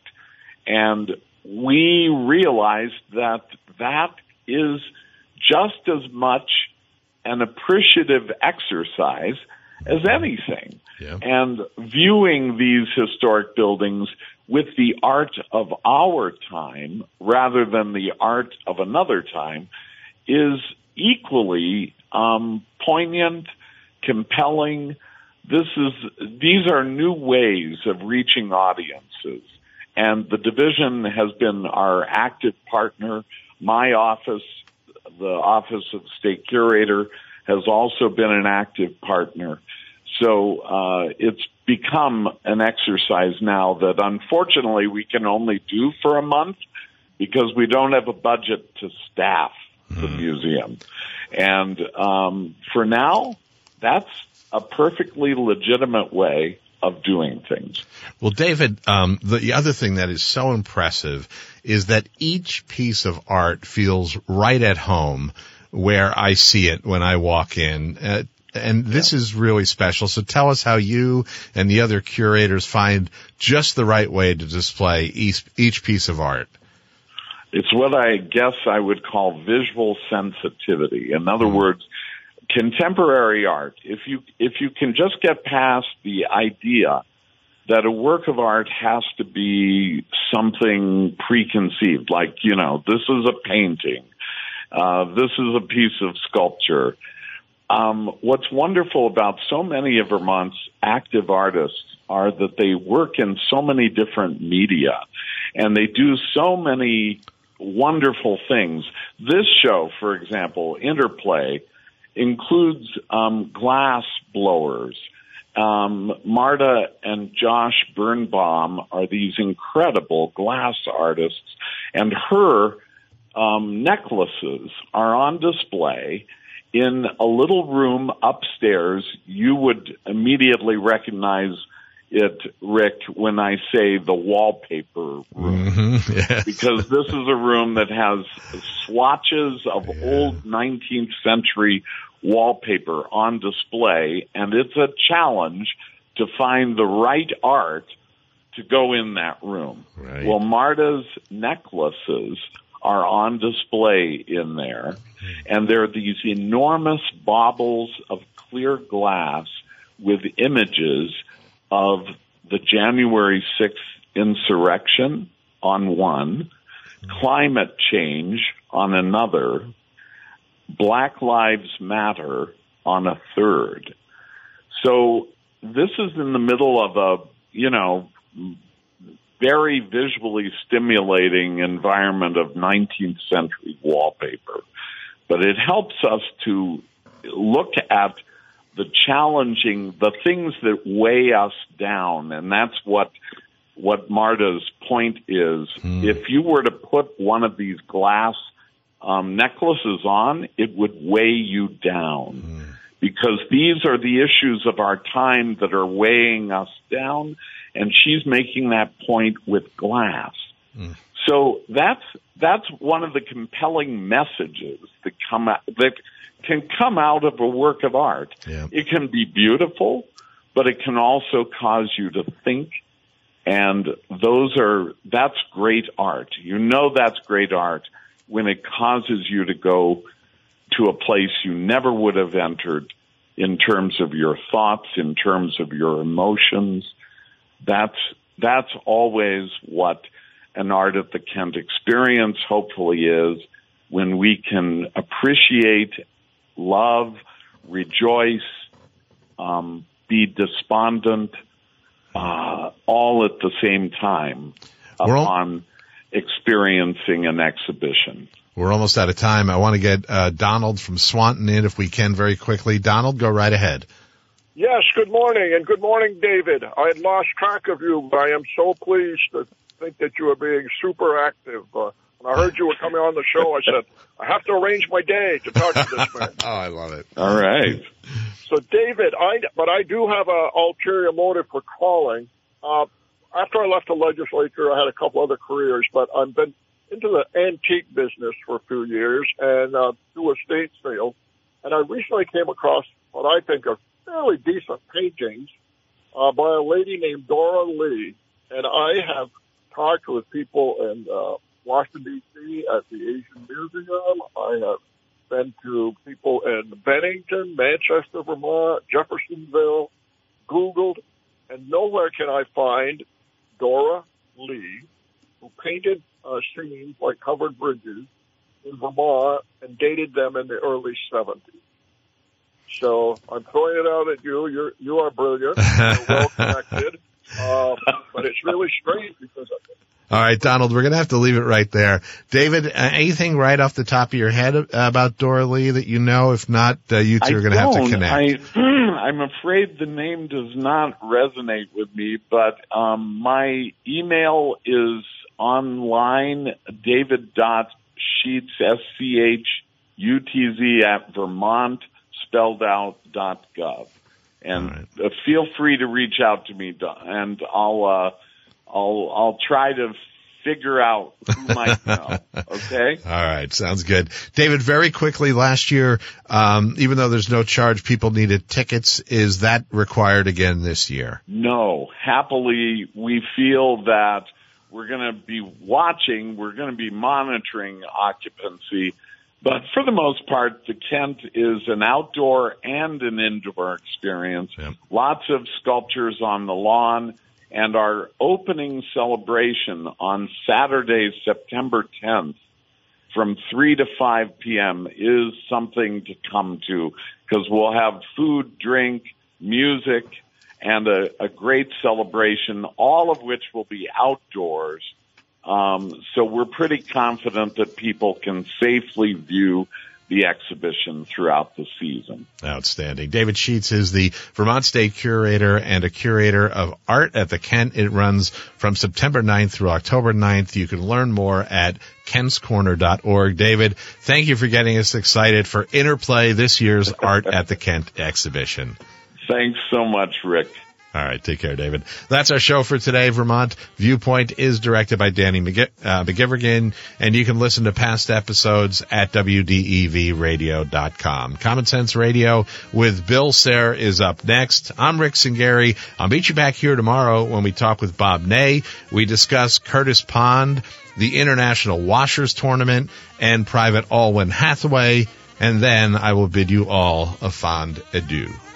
[SPEAKER 9] And we realized that that is just as much an appreciative exercise as anything. Yeah. And viewing these historic buildings with the art of our time rather than the art of another time is equally um, poignant, compelling. This is these are new ways of reaching audiences, and the division has been our active partner. My office, the Office of State Curator, has also been an active partner. So uh, it's become an exercise now that unfortunately we can only do for a month because we don't have a budget to staff the mm. museum. And um, for now, that's a perfectly legitimate way of doing things.
[SPEAKER 2] Well, David, um, the other thing that is so impressive is that each piece of art feels right at home where I see it when I walk in. Uh, and this yeah. is really special. So tell us how you and the other curators find just the right way to display each, each piece of art.
[SPEAKER 9] It's what I guess I would call visual sensitivity. In other mm-hmm. words, contemporary art, if you if you can just get past the idea that a work of art has to be something preconceived, like, you know, this is a painting, uh, this is a piece of sculpture. Um, what's wonderful about so many of Vermont's active artists are that they work in so many different media, and they do so many wonderful things. This show, for example, Interplay, includes um, glass blowers. Um, Marta and Josh Birnbaum are these incredible glass artists, and her um, necklaces are on display in a little room upstairs. You would immediately recognize it, Rick, when I say the wallpaper room, mm-hmm, yes. because this is a room that has swatches of yeah. old nineteenth century wallpaper on display, and it's a challenge to find the right art to go in that room. Right. Well, Marta's necklaces are on display in there, and there are these enormous baubles of clear glass with images of the January sixth insurrection on one, climate change on another, Black Lives Matter on a third. So this is in the middle of a, you know, very visually stimulating environment of nineteenth century wallpaper. But it helps us to look at the challenging, the things that weigh us down, and that's what what Marta's point is. Mm. If you were to put one of these glass um, necklaces on, it would weigh you down. Mm. Because these are the issues of our time that are weighing us down, and she's making that point with glass. Mm. So that's that's one of the compelling messages that come out, that can come out of a work of art. Yeah. It can be beautiful, but it can also cause you to think, and those are that's great art. You know that's great art when it causes you to go to a place you never would have entered in terms of your thoughts, in terms of your emotions. That's that's always what an Art at the Kent experience hopefully is, when we can appreciate, love, rejoice, um, be despondent, uh, all at the same time upon experiencing an exhibition.
[SPEAKER 2] We're almost out of time. I want to get uh, Donald from Swanton in if we can very quickly. Donald, go right ahead.
[SPEAKER 10] Yes, good morning, and good morning, David. I had lost track of you, but I am so pleased to think that you are being super active. Uh, When I heard you were coming on the show, I said, I have to arrange my day to talk to this man.
[SPEAKER 2] Oh, I love it.
[SPEAKER 9] All right.
[SPEAKER 10] So, David, I, but I do have a ulterior motive for calling. Uh, after I left the legislature, I had a couple other careers, but I've been into the antique business for a few years and uh, do estate sales. And I recently came across what I think are fairly decent paintings uh, by a lady named Dora Lee. And I have talked with people in uh, Washington, D C at the Asian Museum. I have been to people in Bennington, Manchester, Vermont, Jeffersonville, Googled, and nowhere can I find Dora Lee, who painted uh, scenes like covered bridges in Vermont and dated them in the early seventies. So I'm throwing it out at you. You're, you are brilliant. You're well connected. Uh, but it's really strange because of it.
[SPEAKER 2] All right, Donald, we're going to have to leave it right there. David, uh, anything right off the top of your head about Dora Lee that you know? If not, uh, you two I are going to have to connect.
[SPEAKER 9] I, I'm afraid the name does not resonate with me, but um, my email is online, david dot sheets, S C H U T Z, at Vermont, spelled out, dot gov. And right. uh, feel free to reach out to me, and I'll uh, I'll I'll try to figure out who might know. Okay.
[SPEAKER 2] All right, sounds good. David, very quickly, last year, um, even though there's no charge, people needed tickets. Is that required again this year?
[SPEAKER 9] No. Happily, we feel that we're going to be watching. We're going to be monitoring occupancy. But for the most part, the Kent is an outdoor and an indoor experience. Yep. Lots of sculptures on the lawn, and our opening celebration on Saturday, September tenth, from three to five p.m. is something to come to, because we'll have food, drink, music, and a, a great celebration, all of which will be outdoors. Um, so we're pretty confident that people can safely view the exhibition throughout the season.
[SPEAKER 2] Outstanding. David Sheets is the Vermont State Curator and a curator of art at the Kent. It runs from September ninth through October ninth. You can learn more at kents corner dot org. David, thank you for getting us excited for Interplay, this year's Art at the Kent exhibition.
[SPEAKER 9] Thanks so much, Rick.
[SPEAKER 2] All right, take care, David. That's our show for today. Vermont Viewpoint is directed by Danny McG- uh, McGivergan, and you can listen to past episodes at w d e v radio dot com. Common Sense Radio with Bill Sayre is up next. I'm Rick Singari. I'll meet you back here tomorrow when we talk with Bob Ney. We discuss Curtis Pond, the International Washers Tournament, and Private Alwyn Hathaway, and then I will bid you all a fond adieu.